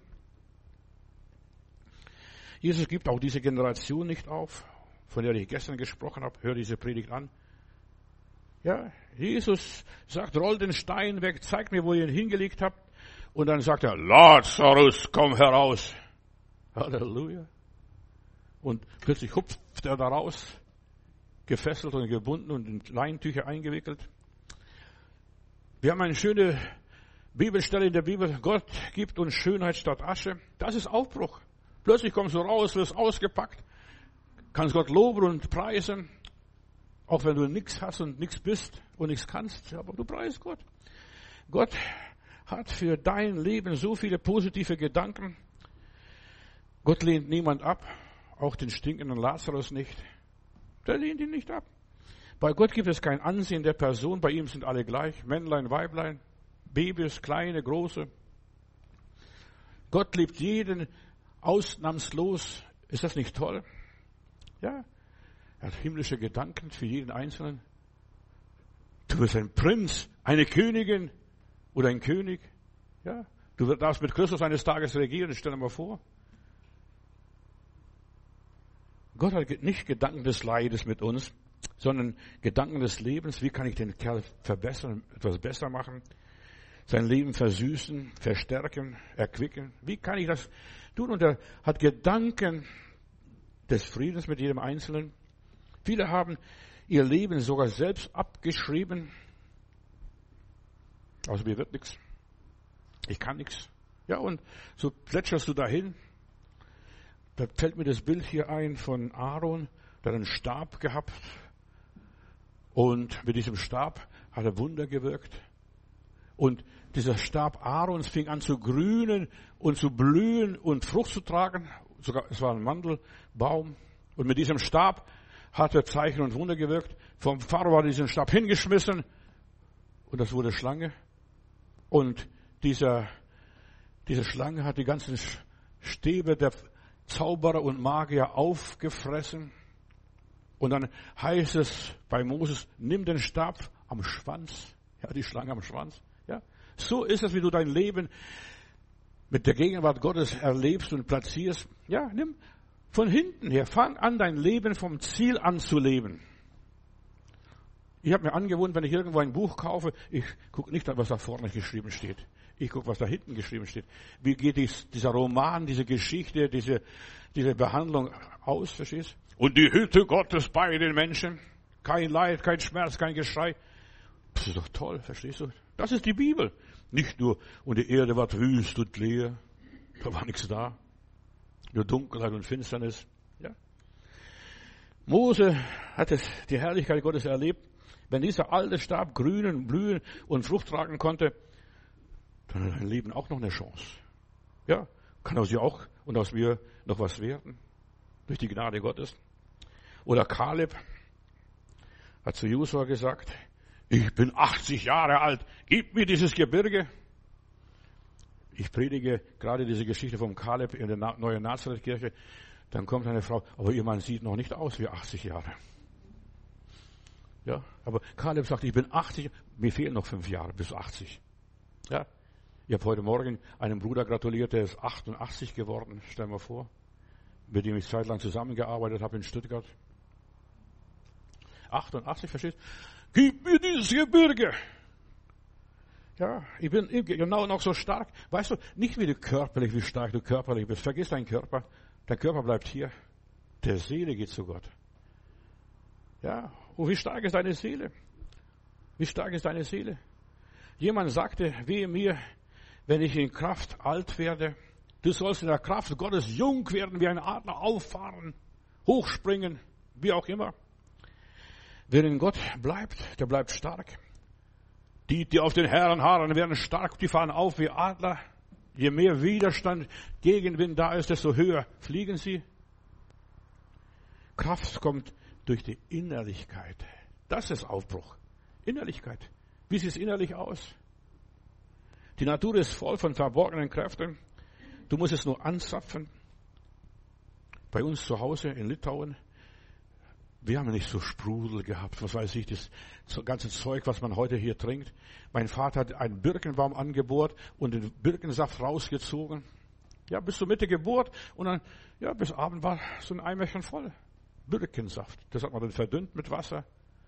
A: Jesus gibt auch diese Generation nicht auf, von der ich gestern gesprochen habe. Hör diese Predigt an. Ja, Jesus sagt, roll den Stein weg, zeigt mir, wo ihr ihn hingelegt habt. Und dann sagt er, Lazarus, komm heraus. Halleluja. Und plötzlich hupft er da raus, gefesselt und gebunden und in Leintücher eingewickelt. Wir haben eine schöne Bibelstelle in der Bibel. Gott gibt uns Schönheit statt Asche. Das ist Aufbruch. Plötzlich kommst du raus, wirst ausgepackt, kannst Gott loben und preisen, auch wenn du nichts hast und nichts bist und nichts kannst, aber du preist Gott. Gott hat für dein Leben so viele positive Gedanken. Gott lehnt niemand ab, auch den stinkenden Lazarus nicht. Der lehnt ihn nicht ab. Bei Gott gibt es kein Ansehen der Person, bei ihm sind alle gleich, Männlein, Weiblein, Babys, kleine, große. Gott liebt jeden ausnahmslos. Ist das nicht toll? Ja, er hat himmlische Gedanken für jeden Einzelnen. Du bist ein Prinz, eine Königin oder ein König. Ja, du darfst mit Christus eines Tages regieren, stell dir mal vor. Gott hat nicht Gedanken des Leides mit uns, sondern Gedanken des Lebens. Wie kann ich den Kerl verbessern, etwas besser machen? Sein Leben versüßen, verstärken, erquicken. Wie kann ich das tun? Und er hat Gedanken des Friedens mit jedem Einzelnen. Viele haben ihr Leben sogar selbst abgeschrieben. Also mir wird nichts. Ich kann nichts. Ja, und so plätscherst du dahin. Da fällt mir das Bild hier ein von Aaron, der einen Stab gehabt. Und mit diesem Stab hat er Wunder gewirkt. Und dieser Stab Aarons fing an zu grünen und zu blühen und Frucht zu tragen. Sogar, es war ein Mandelbaum. Und mit diesem Stab hat er Zeichen und Wunder gewirkt. Vom Pharao hat er diesen Stab hingeschmissen. Und das wurde Schlange. Und dieser, diese Schlange hat die ganzen Stäbe der Zauberer und Magier aufgefressen. Und dann heißt es bei Moses, nimm den Stab am Schwanz. Ja, die Schlange am Schwanz. Ja, so ist es, wie du dein Leben mit der Gegenwart Gottes erlebst und platzierst. Ja, nimm von hinten her, fang an, dein Leben vom Ziel an zu leben. Ich habe mir angewohnt, wenn ich irgendwo ein Buch kaufe, ich gucke nicht, was da vorne geschrieben steht. Ich gucke, was da hinten geschrieben steht. Wie geht dies, dieser Roman, diese Geschichte, diese, diese Behandlung aus, verstehst? Und die Hütte Gottes bei den Menschen. Kein Leid, kein Schmerz, kein Geschrei. Das ist doch toll, verstehst du? Das ist die Bibel. Nicht nur, und die Erde war wüst und leer. Da war nichts da. Nur Dunkelheit und Finsternis. Ja. Mose hat es, die Herrlichkeit Gottes erlebt. Wenn dieser alte Stab grünen, blühen und Frucht tragen konnte, dann hat dein Leben auch noch eine Chance. Ja, kann aus dir auch und aus mir noch was werden. Durch die Gnade Gottes. Oder Kaleb hat zu Josua gesagt, ich bin achtzig Jahre alt, gib mir dieses Gebirge. Ich predige gerade diese Geschichte vom Kaleb in der neuen Nazareth-Kirche. Dann kommt eine Frau, aber ihr Mann sieht noch nicht aus wie achtzig Jahre. Ja, aber Kaleb sagt, ich bin achtzig, mir fehlen noch fünf Jahre bis achtzig. Ja, ich habe heute Morgen einem Bruder gratuliert, der ist achtundachtzig geworden, stell mal vor, mit dem ich zeitlang zusammengearbeitet habe in Stuttgart. achtundachtzig, verstehst du? Gib mir dieses Gebirge! Ja, ich bin genau noch so stark. Weißt du, nicht wie du körperlich, wie stark du körperlich bist. Vergiss deinen Körper. Dein Körper bleibt hier. Der Seele geht zu Gott. Ja, und wie stark ist deine Seele? Wie stark ist deine Seele? Jemand sagte, wehe mir, wenn ich in Kraft alt werde. Du sollst in der Kraft Gottes jung werden, wie ein Adler auffahren, hochspringen, wie auch immer. Wer in Gott bleibt, der bleibt stark. Die, die auf den Herren harren, werden stark, die fahren auf wie Adler. Je mehr Widerstand, Gegenwind da ist, desto höher fliegen sie. Kraft kommt durch die Innerlichkeit. Das ist Aufbruch. Innerlichkeit. Wie sieht es innerlich aus? Die Natur ist voll von verborgenen Kräften. Du musst es nur anzapfen. Bei uns zu Hause in Litauen, wir haben nicht so Sprudel gehabt, was weiß ich, das ganze Zeug, was man heute hier trinkt. Mein Vater hat einen Birkenbaum angebohrt und den Birkensaft rausgezogen. Ja, bis zur Mitte Geburt und dann, ja, bis Abend war so ein Eimerchen voll. Birkensaft. Das hat man dann verdünnt mit Wasser.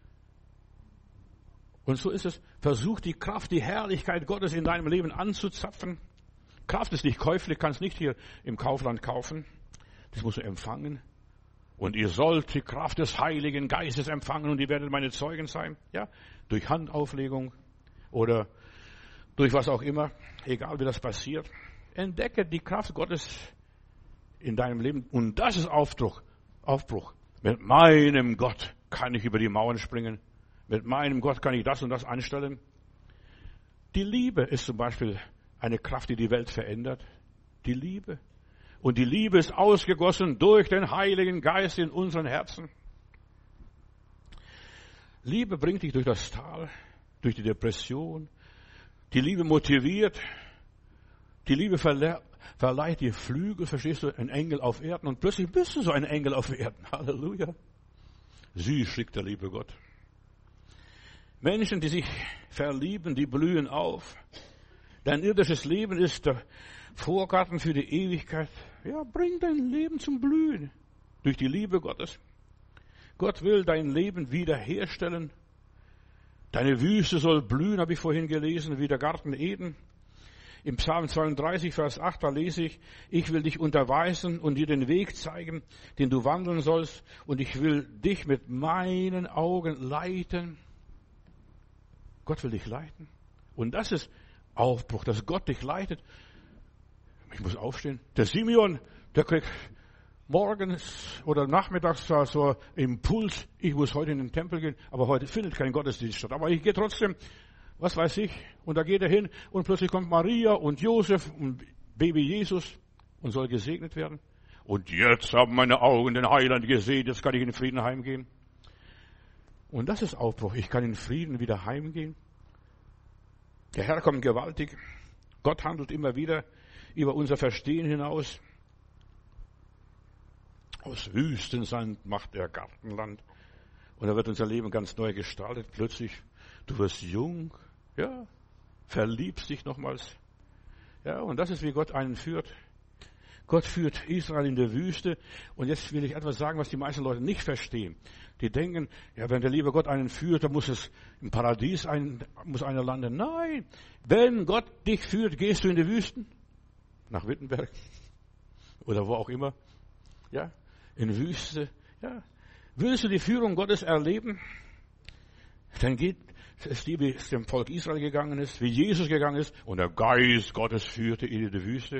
A: Und so ist es. Versuch die Kraft, die Herrlichkeit Gottes in deinem Leben anzuzapfen. Kraft ist nicht käuflich, kannst nicht hier im Kaufland kaufen. Das musst du empfangen. Und ihr sollt die Kraft des Heiligen Geistes empfangen und ihr werdet meine Zeugen sein. Ja, durch Handauflegung oder durch was auch immer. Egal wie das passiert. Entdecke die Kraft Gottes in deinem Leben. Und das ist Aufbruch. Aufbruch. Mit meinem Gott kann ich über die Mauern springen. Mit meinem Gott kann ich das und das anstellen. Die Liebe ist zum Beispiel eine Kraft, die die Welt verändert. Die Liebe. Und die Liebe ist ausgegossen durch den Heiligen Geist in unseren Herzen. Liebe bringt dich durch das Tal, durch die Depression. Die Liebe motiviert. Die Liebe verle- verleiht dir Flügel, verstehst du, ein Engel auf Erden. Und plötzlich bist du so ein Engel auf Erden. Halleluja. Süß schickt der liebe Gott. Menschen, die sich verlieben, die blühen auf. Dein irdisches Leben ist der Vorgarten für die Ewigkeit. Ja, bring dein Leben zum Blühen. Durch die Liebe Gottes. Gott will dein Leben wiederherstellen. Deine Wüste soll blühen, habe ich vorhin gelesen, wie der Garten Eden. Im Psalm zweiunddreißig, Vers acht, da lese ich, ich will dich unterweisen und dir den Weg zeigen, den du wandeln sollst. Und ich will dich mit meinen Augen leiten. Gott will dich leiten. Und das ist Aufbruch, dass Gott dich leitet. Ich muss aufstehen. Der Simeon, der kriegt morgens oder nachmittags so einen Impuls. Ich muss heute in den Tempel gehen, aber heute findet kein Gottesdienst statt. Aber ich gehe trotzdem, was weiß ich. Und da geht er hin und plötzlich kommt Maria und Josef und Baby Jesus und soll gesegnet werden. Und jetzt haben meine Augen den Heiland gesehen, jetzt kann ich in Frieden heimgehen. Und das ist Aufbruch. Ich kann in Frieden wieder heimgehen. Der Herr kommt gewaltig. Gott handelt immer wieder über unser Verstehen hinaus. Aus Wüstensand macht er Gartenland. Und da wird unser Leben ganz neu gestaltet. Plötzlich, du wirst jung, ja, verliebst dich nochmals. Ja, und das ist, wie Gott einen führt. Gott führt Israel in der Wüste. Und jetzt will ich etwas sagen, was die meisten Leute nicht verstehen. Die denken, ja, wenn der liebe Gott einen führt, dann muss es im Paradies ein, muss einer landen. Nein, wenn Gott dich führt, gehst du in die Wüsten. Nach Wittenberg. Oder wo auch immer. Ja, in Wüste. Ja. Willst du die Führung Gottes erleben? Dann geht es, wie es dem Volk Israel gegangen ist, wie Jesus gegangen ist. Und der Geist Gottes führte ihn in die Wüste.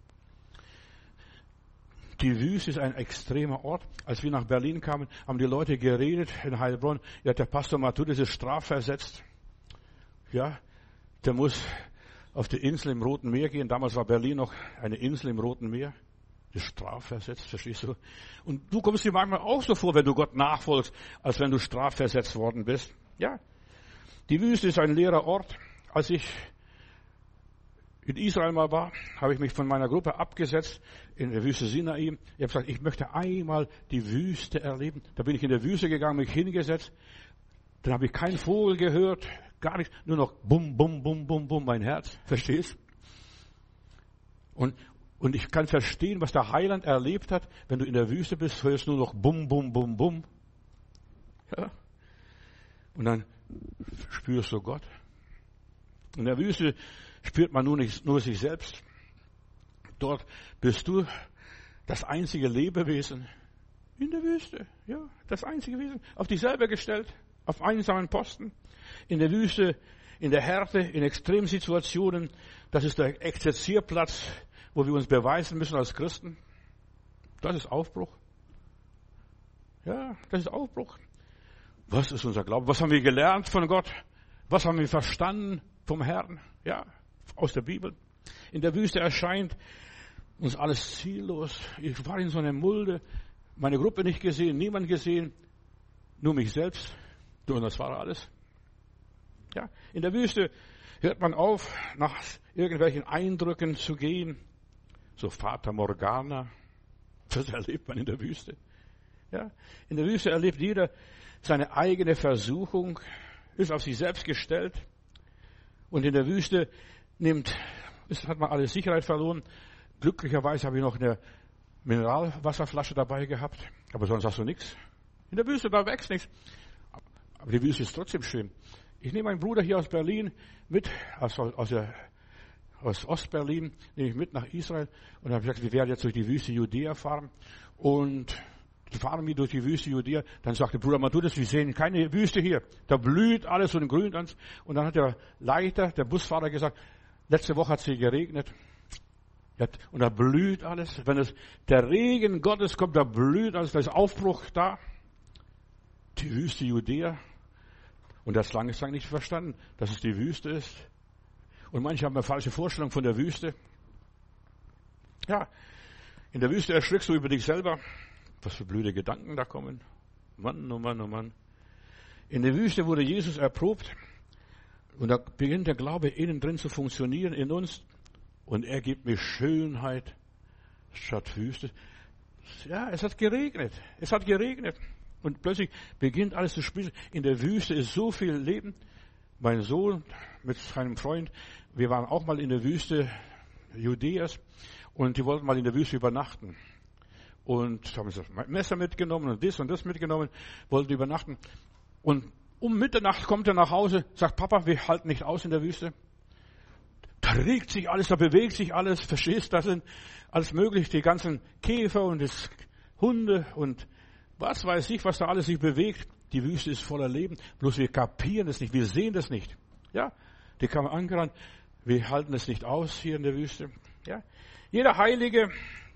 A: Die Wüste ist ein extremer Ort. Als wir nach Berlin kamen, haben die Leute geredet in Heilbronn. Ja, der Pastor Matthäus ist strafversetzt. Ja, der muss auf die Insel im Roten Meer gehen. Damals war Berlin noch eine Insel im Roten Meer. Das ist strafversetzt, verstehst du? Und du kommst dir manchmal auch so vor, wenn du Gott nachfolgst, als wenn du strafversetzt worden bist. Ja, die Wüste ist ein leerer Ort. Als ich in Israel mal war, habe ich mich von meiner Gruppe abgesetzt in der Wüste Sinai. Ich habe gesagt, ich möchte einmal die Wüste erleben. Da bin ich in der Wüste gegangen, mich hingesetzt. Dann habe ich keinen Vogel gehört, gar nichts, nur noch bum, bum, bum, bum, bum, mein Herz. Verstehst? Und, und ich kann verstehen, was der Heiland erlebt hat. Wenn du in der Wüste bist, hörst du nur noch bum, bum, bum, bum. Ja. Und dann spürst du Gott. In der Wüste spürt man nur, nicht, nur sich selbst. Dort bist du das einzige Lebewesen in der Wüste. Ja, das einzige Wesen. Auf dich selber gestellt, auf einsamen Posten. In der Wüste, in der Härte, in Extremsituationen. Das ist der Exerzierplatz, wo wir uns beweisen müssen als Christen. Das ist Aufbruch. Ja, das ist Aufbruch. Was ist unser Glaube? Was haben wir gelernt von Gott? Was haben wir verstanden vom Herrn? Ja, aus der Bibel. In der Wüste erscheint uns alles ziellos. Ich war in so einer Mulde, meine Gruppe nicht gesehen, niemand gesehen, nur mich selbst. Und das war alles. Ja, in der Wüste hört man auf, nach irgendwelchen Eindrücken zu gehen. So Fata Morgana. Das erlebt man in der Wüste. Ja, in der Wüste erlebt jeder seine eigene Versuchung, ist auf sich selbst gestellt. Und in der Wüste nimmt, ist, hat man alle Sicherheit verloren. Glücklicherweise habe ich noch eine Mineralwasserflasche dabei gehabt. Aber sonst hast du nichts. In der Wüste, da wächst nichts. Aber die Wüste ist trotzdem schön. Ich nehme meinen Bruder hier aus Berlin mit, aus, aus, der, aus Ostberlin, nehme ich mit nach Israel. Und habe gesagt, wir werden jetzt durch die Wüste Judäa fahren. Und fahren wir durch die Wüste Judäa. Dann sagte Bruder Matthäus, wir sehen keine Wüste hier. Da blüht alles und grünt alles. Und dann hat der Leiter, der Busfahrer gesagt, letzte Woche hat es hier geregnet. Und da blüht alles. Wenn es der Regen Gottes kommt, da blüht alles. Da ist Aufbruch da. Die Wüste Judäa. Und das lange Zeit nicht verstanden, dass es die Wüste ist. Und manche haben eine falsche Vorstellung von der Wüste. Ja, in der Wüste erschrickst du über dich selber. Was für blöde Gedanken da kommen. Mann, oh Mann, oh Mann. In der Wüste wurde Jesus erprobt. Und da beginnt der Glaube innen drin zu funktionieren in uns. Und er gibt mir Schönheit statt Wüste. Ja, es hat geregnet. Es hat geregnet. Und plötzlich beginnt alles zu spielen. In der Wüste ist so viel Leben. Mein Sohn mit seinem Freund, wir waren auch mal in der Wüste Judäas. Und die wollten mal in der Wüste übernachten. Und haben das Messer mitgenommen und das und das mitgenommen, wollten übernachten. Und um Mitternacht kommt er nach Hause, sagt, Papa, wir halten nicht aus in der Wüste. Da regt sich alles, da bewegt sich alles, verstehst du, da sind alles möglich, die ganzen Käfer und das Hunde und was weiß ich, was da alles sich bewegt. Die Wüste ist voller Leben, bloß wir kapieren es nicht, wir sehen das nicht. Ja, die kamen angerannt, wir halten es nicht aus hier in der Wüste. Ja, jeder Heilige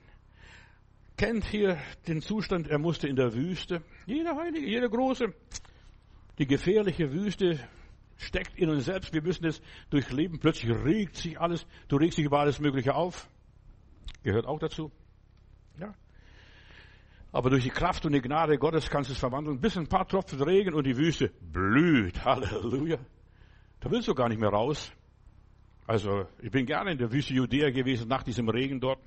A: kennt hier den Zustand, er musste in der Wüste. Jeder Heilige, jeder Große. Die gefährliche Wüste steckt in uns selbst. Wir müssen es durchleben. Plötzlich regt sich alles. Du regst dich über alles Mögliche auf. Gehört auch dazu. Ja. Aber durch die Kraft und die Gnade Gottes kannst du es verwandeln. Bis ein paar Tropfen Regen und die Wüste blüht. Halleluja. Da willst du gar nicht mehr raus. Also, ich bin gerne in der Wüste Judäa gewesen, nach diesem Regen dort.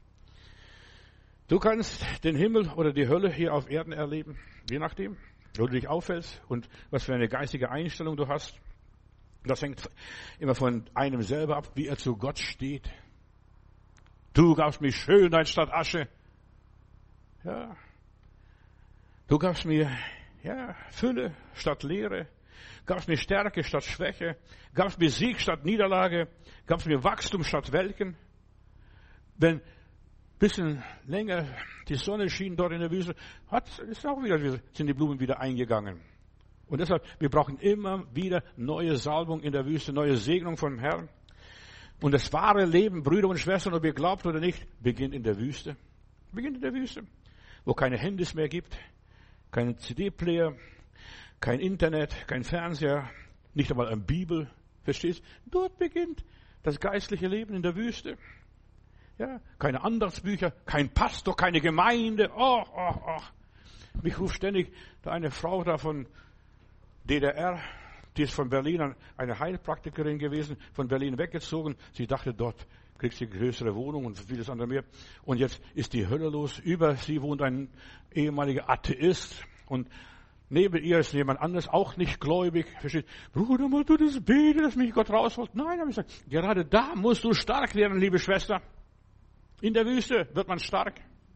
A: Du kannst den Himmel oder die Hölle hier auf Erden erleben, je nachdem, wo du dich auffällst und was für eine geistige Einstellung du hast. Das hängt immer von einem selber ab, wie er zu Gott steht. Du gabst mir Schönheit statt Asche. Ja. Du gabst mir, ja, Fülle statt Leere. Gabst mir Stärke statt Schwäche. Gabst mir Sieg statt Niederlage. Gabst mir Wachstum statt Welken. Wenn bisschen länger die Sonne schien dort in der Wüste, hat, ist auch wieder, sind die Blumen wieder eingegangen. Und deshalb, wir brauchen immer wieder neue Salbung in der Wüste, neue Segnung vom Herrn. Und das wahre Leben, Brüder und Schwestern, ob ihr glaubt oder nicht, beginnt in der Wüste. Beginnt in der Wüste, wo keine Handys mehr gibt, kein C D-Player, kein Internet, kein Fernseher, nicht einmal eine Bibel, verstehst? Dort beginnt das geistliche Leben in der Wüste. Ja, keine Andachtsbücher, kein Pastor, keine Gemeinde. Oh, oh, oh. Mich ruft ständig da eine Frau da von D D R, die ist von Berlin, eine Heilpraktikerin gewesen, von Berlin weggezogen. Sie dachte, dort kriegt sie größere Wohnung und vieles andere mehr. Und jetzt ist die Hölle los. Über sie wohnt ein ehemaliger Atheist und neben ihr ist jemand anderes, auch nicht gläubig. Versteht? Bruder, musst du das beten, dass mich Gott rausholt? Nein, habe ich gesagt, gerade da musst du stark werden, liebe Schwester. In der Wüste wird man stark.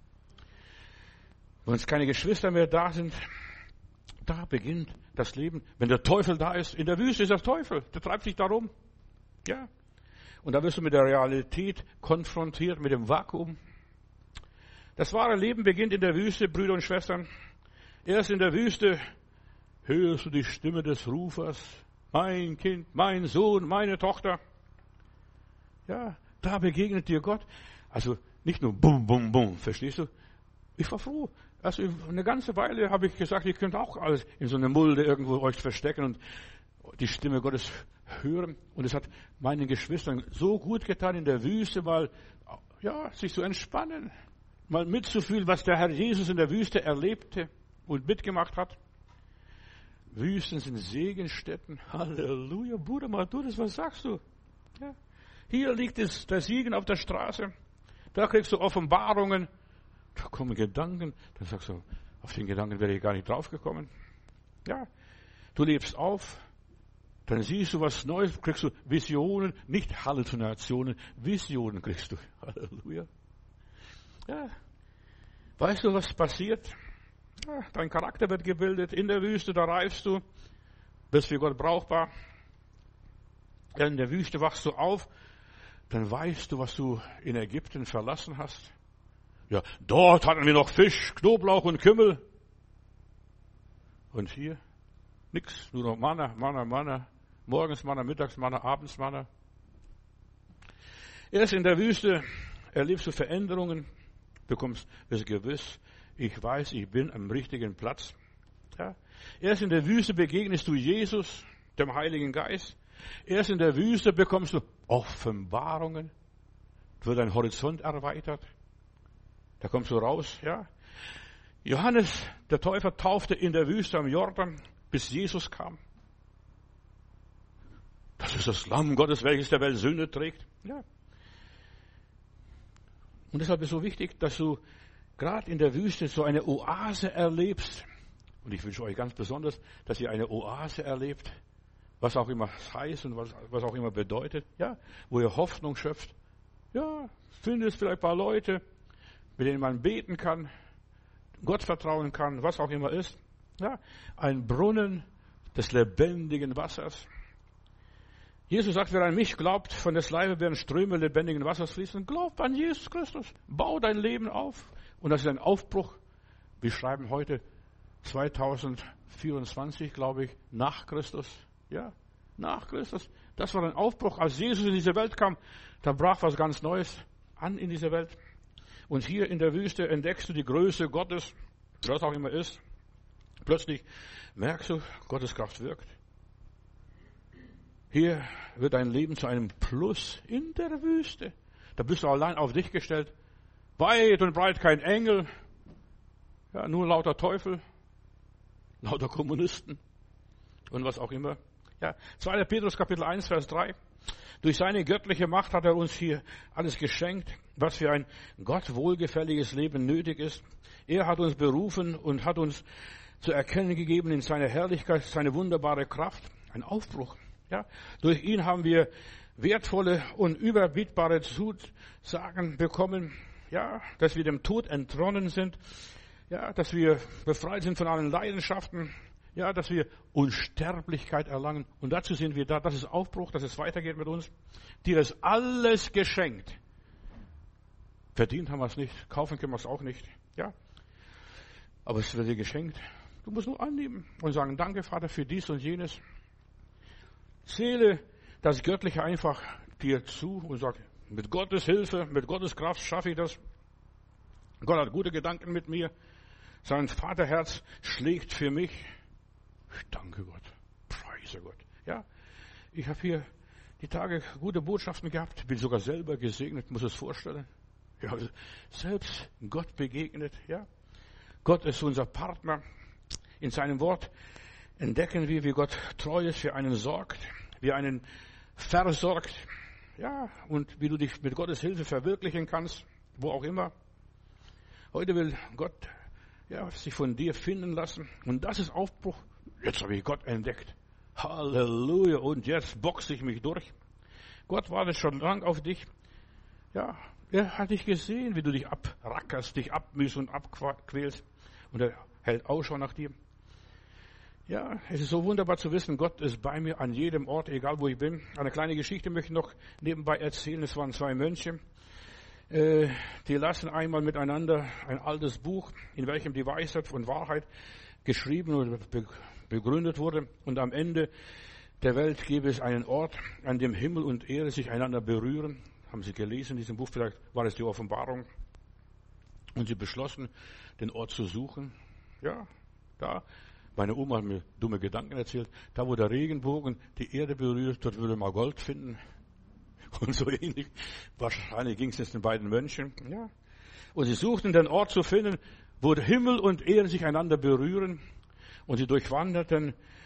A: Wenn es keine Geschwister mehr da sind, da beginnt das Leben. Wenn der Teufel da ist, in der Wüste ist der Teufel, der treibt sich da rum. Ja. Und da wirst du mit der Realität konfrontiert, mit dem Vakuum. Das wahre Leben beginnt in der Wüste, Brüder und Schwestern. Erst in der Wüste hörst du die Stimme des Rufers. Mein Kind, mein Sohn, meine Tochter. Ja, da begegnet dir Gott. Also nicht nur bum, bum, bum, verstehst du? Ich war froh. Also eine ganze Weile habe ich gesagt, ihr könnt auch alles in so einer Mulde irgendwo euch verstecken und die Stimme Gottes hören. Und es hat meinen Geschwistern so gut getan in der Wüste, mal ja, sich zu entspannen, mal mitzufühlen, was der Herr Jesus in der Wüste erlebte und mitgemacht hat. Wüsten sind Segenstätten. Halleluja. Bruder Matthäus, was sagst du? Ja. Hier liegt es, der Segen auf der Straße. Da kriegst du Offenbarungen. Da kommen Gedanken. Dann sagst du, auf den Gedanken wäre ich gar nicht draufgekommen. Ja. Du lebst auf. Dann siehst du was Neues, kriegst du Visionen, nicht Halluzinationen, Visionen kriegst du. Halleluja. Ja. Weißt du, was passiert? Ja, dein Charakter wird gebildet. In der Wüste, da reifst du, bist für Gott brauchbar. In der Wüste wachst du auf, dann weißt du, was du in Ägypten verlassen hast. Ja, dort hatten wir noch Fisch, Knoblauch und Kümmel. Und hier nix, nur noch Manna, Manna, Manna. Morgens Manna, mittags Manna, abends Manna. Erst in der Wüste erlebst du Veränderungen, bekommst es gewiss, ich weiß, ich bin am richtigen Platz. Ja. Erst in der Wüste begegnest du Jesus, dem Heiligen Geist. Erst in der Wüste bekommst du Offenbarungen, wird dein Horizont erweitert. Da kommst du raus, ja. Johannes, der Täufer, taufte in der Wüste am Jordan, bis Jesus kam. Das ist das Lamm Gottes, welches der Welt Sünde trägt. Ja. Und deshalb ist es so wichtig, dass du gerade in der Wüste so eine Oase erlebst. Und ich wünsche euch ganz besonders, dass ihr eine Oase erlebt, was auch immer es heißt und was, was auch immer bedeutet. Ja, wo ihr Hoffnung schöpft. Ja, findest vielleicht ein paar Leute, mit denen man beten kann, Gott vertrauen kann, was auch immer ist. Ja, ein Brunnen des lebendigen Wassers. Jesus sagt, wer an mich glaubt, von des Leibes werden Ströme lebendigen Wassers fließen. Glaub an Jesus Christus. Bau dein Leben auf. Und das ist ein Aufbruch. Wir schreiben heute zweitausendvierundzwanzig, glaube ich, nach Christus. Ja, nach Christus. Das war ein Aufbruch. Als Jesus in diese Welt kam, da brach was ganz Neues an in dieser Welt. Und hier in der Wüste entdeckst du die Größe Gottes, was auch immer ist. Plötzlich merkst du, Gottes Kraft wirkt. Hier wird dein Leben zu einem Plus in der Wüste. Da bist du allein auf dich gestellt. Weit und breit kein Engel. Ja, nur lauter Teufel. Lauter Kommunisten. Und was auch immer. Ja, zweiter Petrus Kapitel eins, Vers drei. Durch seine göttliche Macht hat er uns hier alles geschenkt, was für ein Gott wohlgefälliges Leben nötig ist. Er hat uns berufen und hat uns zu erkennen gegeben in seiner Herrlichkeit, seine wunderbare Kraft. Ein Aufbruch. Ja, durch ihn haben wir wertvolle und überbietbare Zusagen bekommen. Ja, dass wir dem Tod entronnen sind. Ja, dass wir befreit sind von allen Leidenschaften. Ja, dass wir Unsterblichkeit erlangen. Und dazu sind wir da. Das ist Aufbruch, dass es weitergeht mit uns. Dir ist alles geschenkt. Verdient haben wir es nicht. Kaufen können wir es auch nicht. Ja. Aber es wird dir geschenkt. Du musst nur annehmen und sagen, danke Vater für dies und jenes. Zähle das Göttliche einfach dir zu und sag, mit Gottes Hilfe, mit Gottes Kraft schaffe ich das. Gott hat gute Gedanken mit mir. Sein Vaterherz schlägt für mich. Ich danke Gott. Preise Gott. Ja, ich habe hier die Tage gute Botschaften gehabt. Bin sogar selber gesegnet, muss es vorstellen. Ja, selbst Gott begegnet. Ja, Gott ist unser Partner. In seinem Wort entdecken wir, wie Gott treu ist, für einen sorgt, wie einen versorgt. Ja, und wie du dich mit Gottes Hilfe verwirklichen kannst, wo auch immer. Heute will Gott ja, sich von dir finden lassen. Und das ist Aufbruch. Jetzt habe ich Gott entdeckt. Halleluja. Und jetzt boxe ich mich durch. Gott wartet schon lang auf dich. Ja, er hat dich gesehen, wie du dich abrackerst, dich abmühst und abquälst. Und er hält Ausschau nach dir. Ja, es ist so wunderbar zu wissen, Gott ist bei mir an jedem Ort, egal wo ich bin. Eine kleine Geschichte möchte ich noch nebenbei erzählen. Es waren zwei Mönche. Äh, die lassen einmal miteinander ein altes Buch, in welchem die Weisheit und Wahrheit geschrieben oder begründet wurde. Und am Ende der Welt gäbe es einen Ort, an dem Himmel und Erde sich einander berühren. Haben Sie gelesen in diesem Buch? Vielleicht war es die Offenbarung. Und sie beschlossen, den Ort zu suchen. Ja, da. Meine Oma hat mir dumme Gedanken erzählt. Da, wo der Regenbogen die Erde berührt, dort würde man Gold finden. Und so ähnlich. Wahrscheinlich ging es jetzt den beiden Mönchen. Ja. Und sie suchten den Ort zu finden, wo Himmel und Erde sich einander berühren. Und sie durchwanderten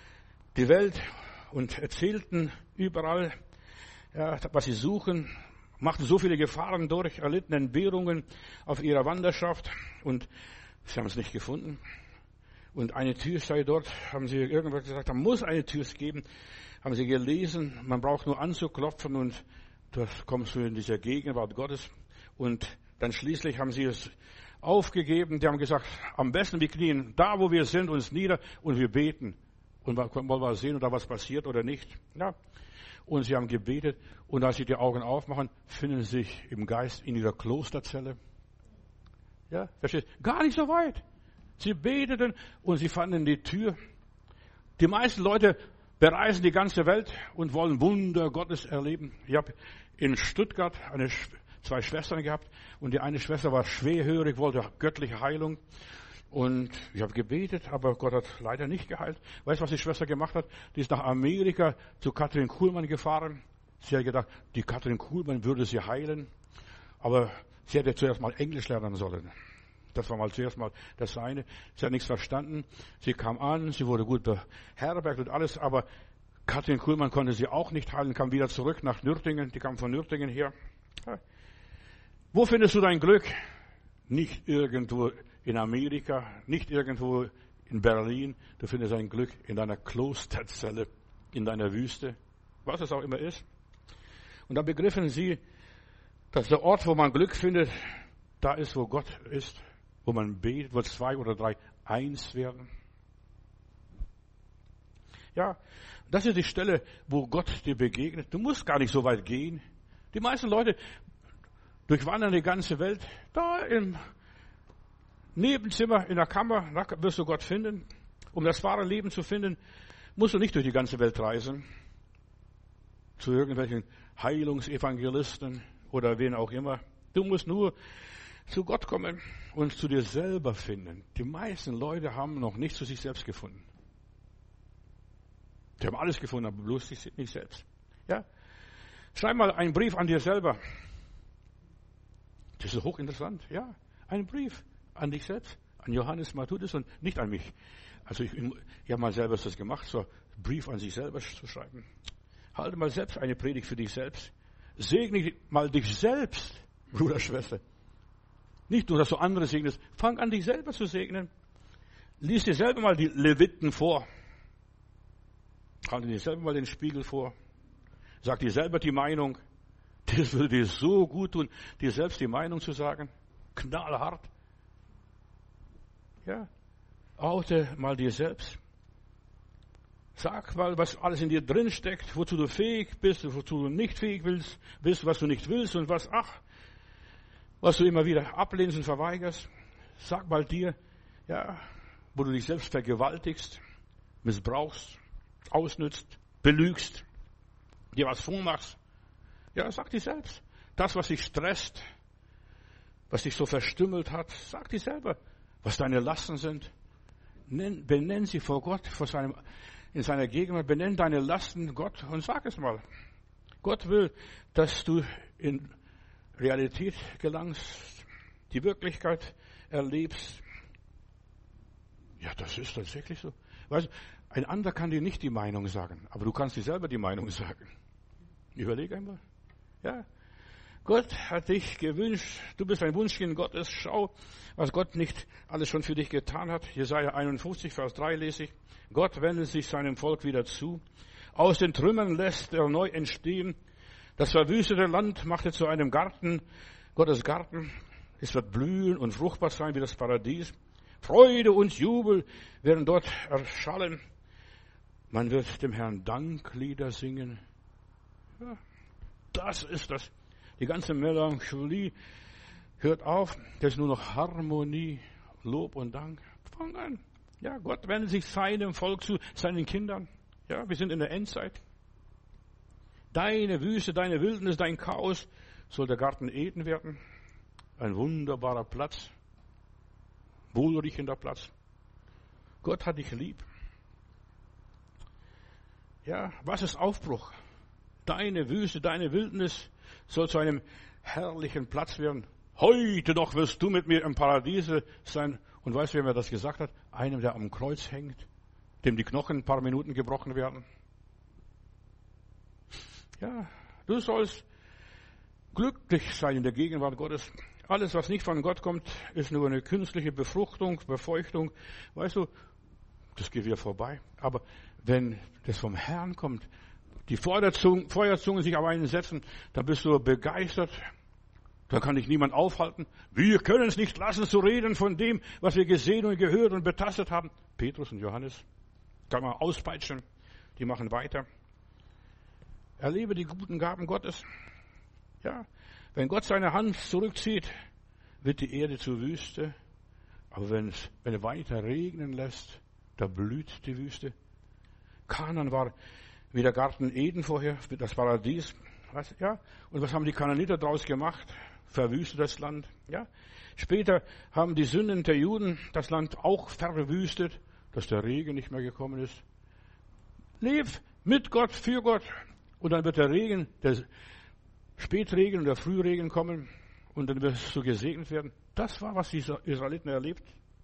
A: die Welt und erzählten überall, ja, was sie suchen, machten so viele Gefahren durch, erlitten Entbehrungen auf ihrer Wanderschaft und sie haben es nicht gefunden. Und eine Tür sei dort, haben sie irgendwann gesagt, da muss eine Tür geben, haben sie gelesen, man braucht nur anzuklopfen und da kommst du in diese Gegenwart Gottes. Und dann schließlich haben sie es aufgegeben, die haben gesagt, am besten wir knien da, wo wir sind, uns nieder und wir beten. Und wollen wir sehen, ob da was passiert oder nicht. Ja. Und sie haben gebetet und als sie die Augen aufmachen, finden sie sich im Geist in ihrer Klosterzelle. Ja, versteht? Gar nicht so weit. Sie beteten und sie fanden die Tür. Die meisten Leute bereisen die ganze Welt und wollen Wunder Gottes erleben. Ich habe in Stuttgart eine, zwei Schwestern gehabt und die eine Schwester war schwerhörig, wollte göttliche Heilung. Und ich habe gebetet, aber Gott hat leider nicht geheilt. Weißt du, was die Schwester gemacht hat? Die ist nach Amerika zu Katrin Kuhlmann gefahren. Sie hat gedacht, die Katrin Kuhlmann würde sie heilen. Aber sie hätte zuerst mal Englisch lernen sollen. Das war mal zuerst mal das eine. Sie hat nichts verstanden. Sie kam an, sie wurde gut beherbergt und alles. Aber Katrin Kuhlmann konnte sie auch nicht heilen, kam wieder zurück nach Nürtingen. Die kam von Nürtingen her. Ja. Wo findest du dein Glück? Nicht irgendwo in Amerika, nicht irgendwo in Berlin. Du findest dein Glück in deiner Klosterzelle, in deiner Wüste, was es auch immer ist. Und dann begriffen sie, dass der Ort, wo man Glück findet, da ist, wo Gott ist, wo man betet, wo zwei oder drei eins werden. Ja, das ist die Stelle, wo Gott dir begegnet. Du musst gar nicht so weit gehen. Die meisten Leute durchwandern die ganze Welt. Da im Nebenzimmer, in der Kammer, da wirst du Gott finden. Um das wahre Leben zu finden, musst du nicht durch die ganze Welt reisen. Zu irgendwelchen Heilungsevangelisten oder wen auch immer. Du musst nur zu Gott kommen und zu dir selber finden. Die meisten Leute haben noch nicht zu sich selbst gefunden. Die haben alles gefunden, aber bloß nicht selbst. Ja? Schreib mal einen Brief an dir selber. Das ist hochinteressant. Ja, einen Brief an dich selbst, an Johannes Matthäus und nicht an mich. Also ich, ich habe mal selber das gemacht, so einen Brief an sich selber zu schreiben. Halte mal selbst eine Predigt für dich selbst. Segne mal dich selbst, Bruder, Schwester. Nicht nur, dass du andere segnest. Fang an, dich selber zu segnen. Lies dir selber mal die Leviten vor. Halte dir selber mal den Spiegel vor. Sag dir selber die Meinung. Das würde dir so gut tun, dir selbst die Meinung zu sagen. Knallhart. Ja. Oute mal dir selbst. Sag mal, was alles in dir drin steckt, wozu du fähig bist, wozu du nicht fähig bist, bist, was du nicht willst und was, ach, was du immer wieder ablehnst und verweigerst. Sag mal dir, ja, wo du dich selbst vergewaltigst, missbrauchst, ausnützt, belügst, dir was vormachst. Ja, sag dir selbst. Das, was dich stresst, was dich so verstümmelt hat, sag dir selber, was deine Lasten sind. Nenn, benenn sie vor Gott, vor seinem, in seiner Gegenwart, benenn deine Lasten Gott und sag es mal. Gott will, dass du in Realität gelangst, die Wirklichkeit erlebst. Ja, das ist tatsächlich so. Weißt du, ein anderer kann dir nicht die Meinung sagen, aber du kannst dir selber die Meinung sagen. Überleg einmal. Ja, Gott hat dich gewünscht, du bist ein Wunschkind Gottes. Schau, was Gott nicht alles schon für dich getan hat. Jesaja einundfünfzig, Vers drei lese ich. Gott wendet sich seinem Volk wieder zu. Aus den Trümmern lässt er neu entstehen. Das verwüstete Land macht er zu einem Garten, Gottes Garten. Es wird blühen und fruchtbar sein wie das Paradies. Freude und Jubel werden dort erschallen. Man wird dem Herrn Danklieder singen. Ja, das ist das. Die ganze Melancholie hört auf. Das ist nur noch Harmonie, Lob und Dank. Fang an. Ja, Gott wendet sich seinem Volk zu, seinen Kindern. Ja, wir sind in der Endzeit. Deine Wüste, deine Wildnis, dein Chaos soll der Garten Eden werden. Ein wunderbarer Platz. Wohlriechender Platz. Gott hat dich lieb. Ja, was ist Aufbruch? Deine Wüste, deine Wildnis soll zu einem herrlichen Platz werden. Heute noch wirst du mit mir im Paradiese sein. Und weißt du, wer mir das gesagt hat? Einem, der am Kreuz hängt. dem die Knochen ein paar Minuten gebrochen werden. Ja, du sollst glücklich sein in der Gegenwart Gottes. Alles, was nicht von Gott kommt, ist nur eine künstliche Befruchtung, Befeuchtung. Weißt du, das geht wieder vorbei. Aber wenn das vom Herrn kommt, die Feuerzungen, Feuerzungen sich auf einen setzen, dann bist du begeistert. Da kann dich niemand aufhalten. Wir können es nicht lassen zu reden von dem, was wir gesehen und gehört und betastet haben. Petrus und Johannes, kann man auspeitschen. Die machen weiter. Erlebe die guten Gaben Gottes. Ja, wenn Gott seine Hand zurückzieht, wird die Erde zur Wüste. Aber wenn es, wenn er weiter regnen lässt, da blüht die Wüste. Kanaan war wie der Garten Eden vorher, das Paradies. Was, ja? Und was haben die Kanaaniter daraus gemacht? Verwüstet das Land. Ja? Später haben die Sünden der Juden das Land auch verwüstet, dass der Regen nicht mehr gekommen ist. Leb mit Gott, für Gott. Und dann wird der Regen, der Spätregen und der Frühregen kommen. Und dann wirst du gesegnet werden. Das war, was die Israeliten erlebten.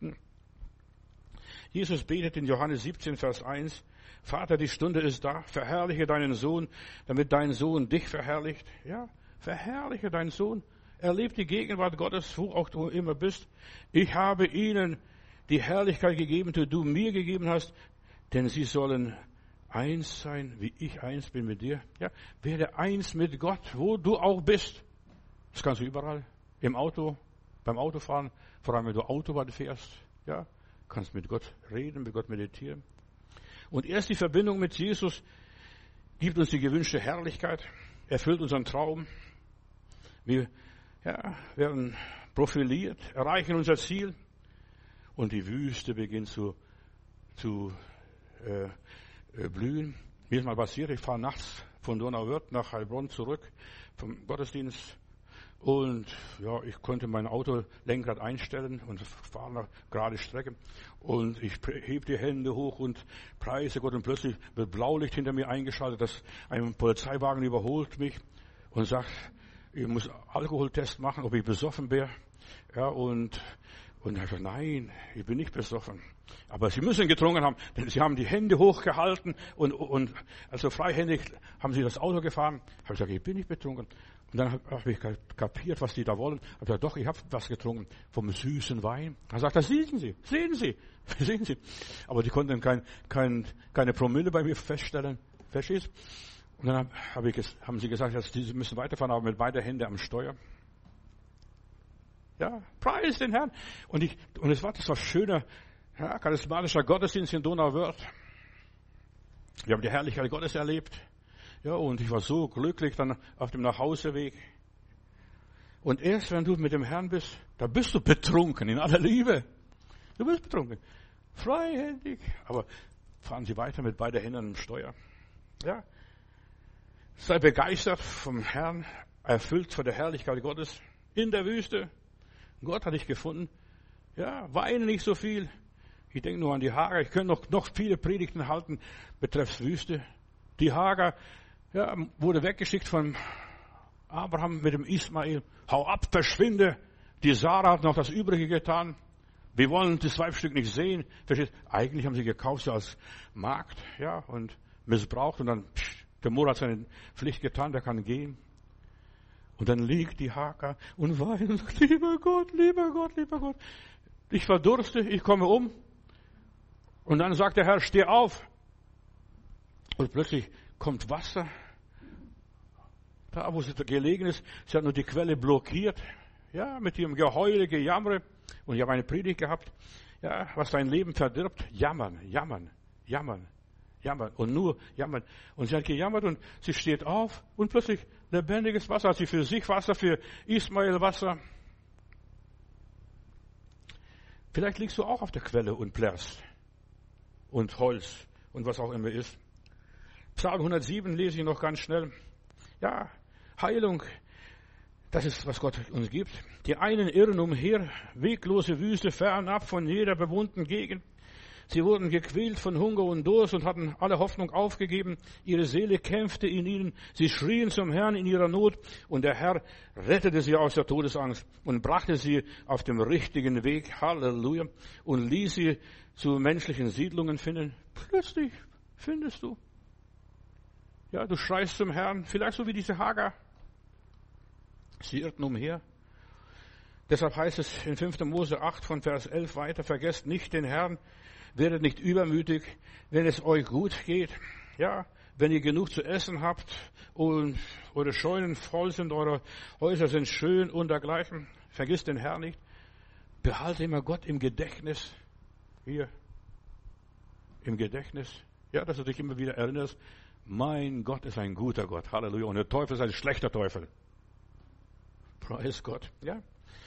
A: Jesus betet in Johannes siebzehn, Vers eins. Vater, die Stunde ist da. Verherrliche deinen Sohn, damit dein Sohn dich verherrlicht. Ja, verherrliche deinen Sohn. Erlebe die Gegenwart Gottes, wo auch du immer bist. Ich habe ihnen die Herrlichkeit gegeben, die du mir gegeben hast, denn sie sollen eins sein, wie ich eins bin mit dir. Ja, werde eins mit Gott, wo du auch bist. Das kannst du überall. Im Auto, beim Autofahren, vor allem wenn du Autobahn fährst. Ja, kannst mit Gott reden, mit Gott meditieren. Und erst die Verbindung mit Jesus gibt uns die gewünschte Herrlichkeit, erfüllt unseren Traum. Wir ja, werden profiliert, erreichen unser Ziel und die Wüste beginnt zu, zu äh, äh, blühen. Mir ist mal passiert, ich fahre nachts von Donauwörth nach Heilbronn zurück vom Gottesdienst. Und ja, ich konnte mein Autolenkrad einstellen und fahre nach gerade Strecke. Und ich hebe die Hände hoch und preise Gott. Und plötzlich wird Blaulicht hinter mir eingeschaltet. Das, ein Polizeiwagen überholt mich und sagt, ich muss Alkoholtest machen, ob ich besoffen bin. Ja, und, und ich sage, nein, ich bin nicht besoffen. Aber sie müssen getrunken haben, denn sie haben die Hände hochgehalten und, und also freihändig haben sie das Auto gefahren. Habe ich gesagt, ich bin nicht betrunken. Und dann habe ich kapiert, was die da wollen. Ich habe gesagt, doch, ich habe was getrunken vom süßen Wein. Er sagt, das sehen Sie, sehen Sie, sehen Sie. Aber die konnten kein, kein, keine Promille bei mir feststellen. Verstehst? Und dann habe ich, haben sie gesagt, dass sie müssen weiterfahren, aber mit beiden Händen am Steuer. Ja, preis den Herrn. Und ich, und es war, das war schöner, ja, charismatischer Gottesdienst in Donauwörth. Wir haben die Herrlichkeit Gottes erlebt. Ja, und ich war so glücklich dann auf dem Nachhauseweg. Und erst wenn du mit dem Herrn bist, da bist du betrunken in aller Liebe. Du bist betrunken. Freihändig. Aber fahren Sie weiter mit beiden Händen am Steuer. Ja. Sei begeistert vom Herrn, erfüllt von der Herrlichkeit Gottes in der Wüste. Gott hat dich gefunden. Ja, weine nicht so viel. Ich denke nur an die Hagar. Ich könnte noch, noch viele Predigten halten betreffs Wüste. Die Hagar, ja, wurde weggeschickt von Abraham mit dem Ismael. Hau ab, verschwinde. Die Sarah hat noch das Übrige getan. Wir wollen das Weibstück nicht sehen. Versteht? Eigentlich haben sie gekauft sie als Magd, ja, und missbraucht und dann, psch, der Mord hat seine Pflicht getan, der kann gehen. Und dann liegt die Hagar und weint und sagt, lieber Gott, lieber Gott, lieber Gott, ich verdurste, ich komme um. Und dann sagt der Herr, steh auf. Und plötzlich kommt Wasser. Da, wo sie gelegen ist, sie hat nur die Quelle blockiert. Ja, mit ihrem Geheule, Gejammere. Und ich habe eine Predigt gehabt, ja, was dein Leben verdirbt. Jammern, jammern, jammern, jammern. Und nur jammern. Und sie hat gejammert und sie steht auf und plötzlich lebendiges Wasser. Hat sie für sich Wasser, für Ismael Wasser. Vielleicht liegst du auch auf der Quelle und plärrst. Und Holz und was auch immer ist. Psalm hundertsieben lese ich noch ganz schnell. Ja, Heilung, das ist, was Gott uns gibt. Die einen irren umher, weglose Wüste, fernab von jeder bewohnten Gegend. Sie wurden gequält von Hunger und Durst und hatten alle Hoffnung aufgegeben. Ihre Seele kämpfte in ihnen. Sie schrien zum Herrn in ihrer Not. Und der Herr rettete sie aus der Todesangst und brachte sie auf dem richtigen Weg. Halleluja. Und ließ sie zu menschlichen Siedlungen finden. Plötzlich findest du. Ja, du schreist zum Herrn. Vielleicht so wie diese Hagar. Sie irrten umher. Deshalb heißt es in fünfter Mose acht von Vers elf weiter, vergesst nicht den Herrn, werdet nicht übermütig, wenn es euch gut geht. Ja, wenn ihr genug zu essen habt und eure Scheunen voll sind, eure Häuser sind schön und dergleichen. Vergisst den Herrn nicht. Behalte immer Gott im Gedächtnis. Hier. Im Gedächtnis. Ja, dass du dich immer wieder erinnerst, mein Gott ist ein guter Gott. Halleluja. Und der Teufel ist ein schlechter Teufel. Preis Gott. Ja.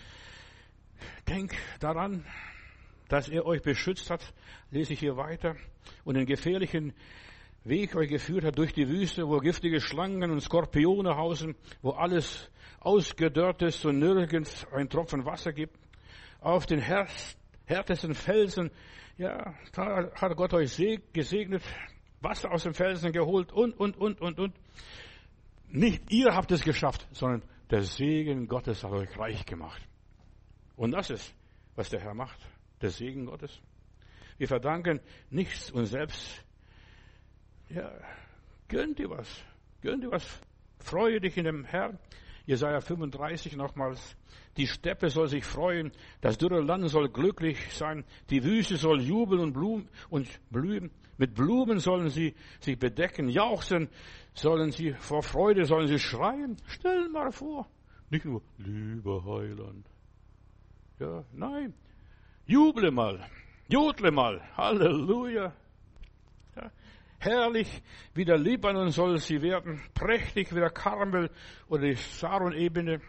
A: Denk daran, dass er euch beschützt hat, lese ich hier weiter, und den gefährlichen Weg euch geführt hat durch die Wüste, wo giftige Schlangen und Skorpione hausen, wo alles ausgedörrt ist und nirgends ein Tropfen Wasser gibt. Auf den härtesten Felsen, ja, da hat Gott euch gesegnet, Wasser aus dem Felsen geholt und, und, und, und, und. Nicht ihr habt es geschafft, sondern der Segen Gottes hat euch reich gemacht. Und das ist, was der Herr macht, der Segen Gottes. Wir verdanken nichts uns selbst. Ja, gönn dir was, gönn dir was, freue dich in dem Herrn. Jesaja fünfunddreißig nochmals. Die Steppe soll sich freuen, das dürre Land soll glücklich sein, die Wüste soll jubeln und, Blumen und blühen. Mit Blumen sollen sie sich bedecken, jauchzen sollen sie, vor Freude sollen sie schreien. Stell mal vor, nicht nur, lieber Heiland. Ja, nein, juble mal, jodle mal, Halleluja. Ja, herrlich wie der Libanon soll sie werden, prächtig wie der Karmel oder die Saron-Ebene.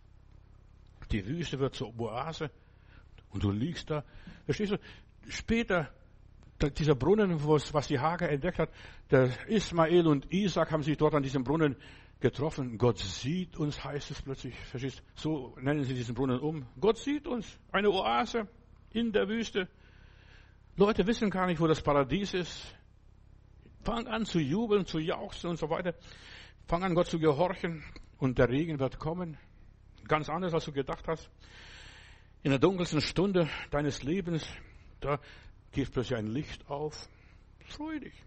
A: Die Wüste wird zur Oase und du liegst da. Verstehst du? Später, dieser Brunnen, was die Hagar entdeckt hat, der Ismael und Isaac haben sich dort an diesem Brunnen getroffen. Gott sieht uns, heißt es plötzlich. Verstehst du? So nennen sie diesen Brunnen um. Gott sieht uns. Eine Oase in der Wüste. Leute wissen gar nicht, wo das Paradies ist. Fang an zu jubeln, zu jauchzen und so weiter. Fang an, Gott zu gehorchen und der Regen wird kommen. Ganz anders, als du gedacht hast. In der dunkelsten Stunde deines Lebens, da geht plötzlich ein Licht auf. Freu dich.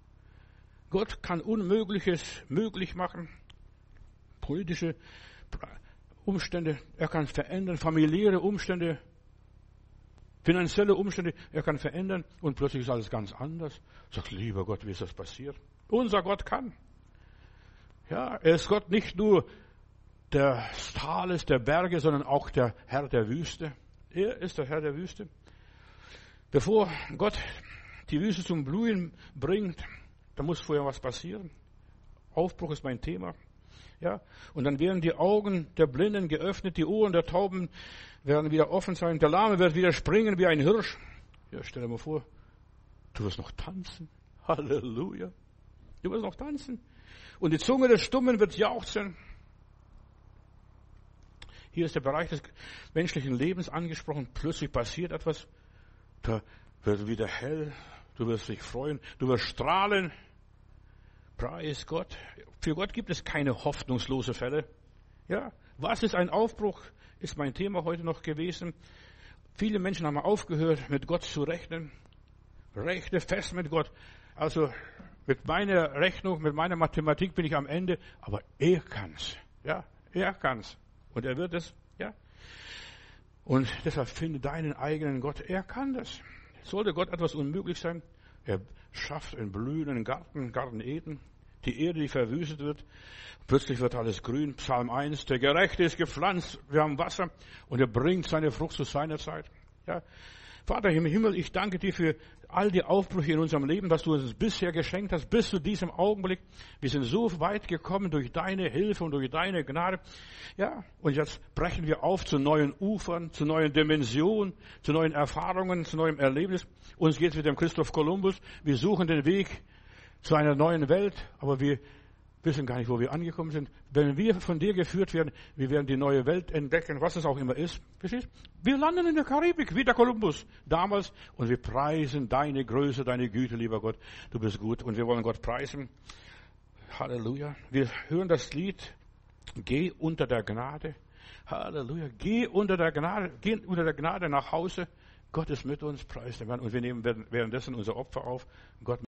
A: Gott kann Unmögliches möglich machen. Politische Umstände, er kann verändern. Familiäre Umstände, finanzielle Umstände, er kann verändern. Und plötzlich ist alles ganz anders. Sag, lieber Gott, wie ist das passiert? Unser Gott kann. Ja, er ist Gott nicht nur des Tales, der Berge, sondern auch der Herr der Wüste. Er ist der Herr der Wüste. Bevor Gott die Wüste zum Blühen bringt, da muss vorher was passieren. Aufbruch ist mein Thema. Ja, und dann werden die Augen der Blinden geöffnet, die Ohren der Tauben werden wieder offen sein, der Lahme wird wieder springen wie ein Hirsch. Ja, stell dir mal vor, du wirst noch tanzen. Halleluja. Du wirst noch tanzen. Und die Zunge des Stummen wird jauchzen. Hier ist der Bereich des menschlichen Lebens angesprochen. Plötzlich passiert etwas. Da wird wieder hell. Du wirst dich freuen. Du wirst strahlen. Preis Gott. Für Gott gibt es keine hoffnungslose Fälle. Ja, was ist ein Aufbruch? Ist mein Thema heute noch gewesen. Viele Menschen haben aufgehört, mit Gott zu rechnen. Rechne fest mit Gott. Also mit meiner Rechnung, mit meiner Mathematik bin ich am Ende. Aber er kann's. Ja, er kann's. Und er wird es, ja. Und deshalb finde deinen eigenen Gott. Er kann das. Sollte Gott etwas unmöglich sein? Er schafft einen blühenden Garten, Garten Eden. Die Erde, die verwüstet wird. Plötzlich wird alles grün. Psalm eins. Der Gerechte ist gepflanzt. Wir haben Wasser. Und er bringt seine Frucht zu seiner Zeit. Ja. Vater im Himmel, ich danke dir für all die Aufbrüche in unserem Leben, was du uns bisher geschenkt hast, bis zu diesem Augenblick. Wir sind so weit gekommen durch deine Hilfe und durch deine Gnade. Ja, und jetzt brechen wir auf zu neuen Ufern, zu neuen Dimensionen, zu neuen Erfahrungen, zu neuem Erlebnis. Uns geht es mit dem Christoph Kolumbus. Wir suchen den Weg zu einer neuen Welt, aber wir wissen gar nicht, wo wir angekommen sind. Wenn wir von dir geführt werden, wir werden die neue Welt entdecken, was es auch immer ist. Verstehst? Wir landen in der Karibik, wie der Kolumbus damals, und wir preisen deine Größe, deine Güte, lieber Gott. Du bist gut und wir wollen Gott preisen. Halleluja. Wir hören das Lied, geh unter der Gnade. Halleluja. Geh unter der Gnade, geh unter der Gnade nach Hause. Gott ist mit uns, preis den Herrn. Und wir nehmen währenddessen unser Opfer auf. Gott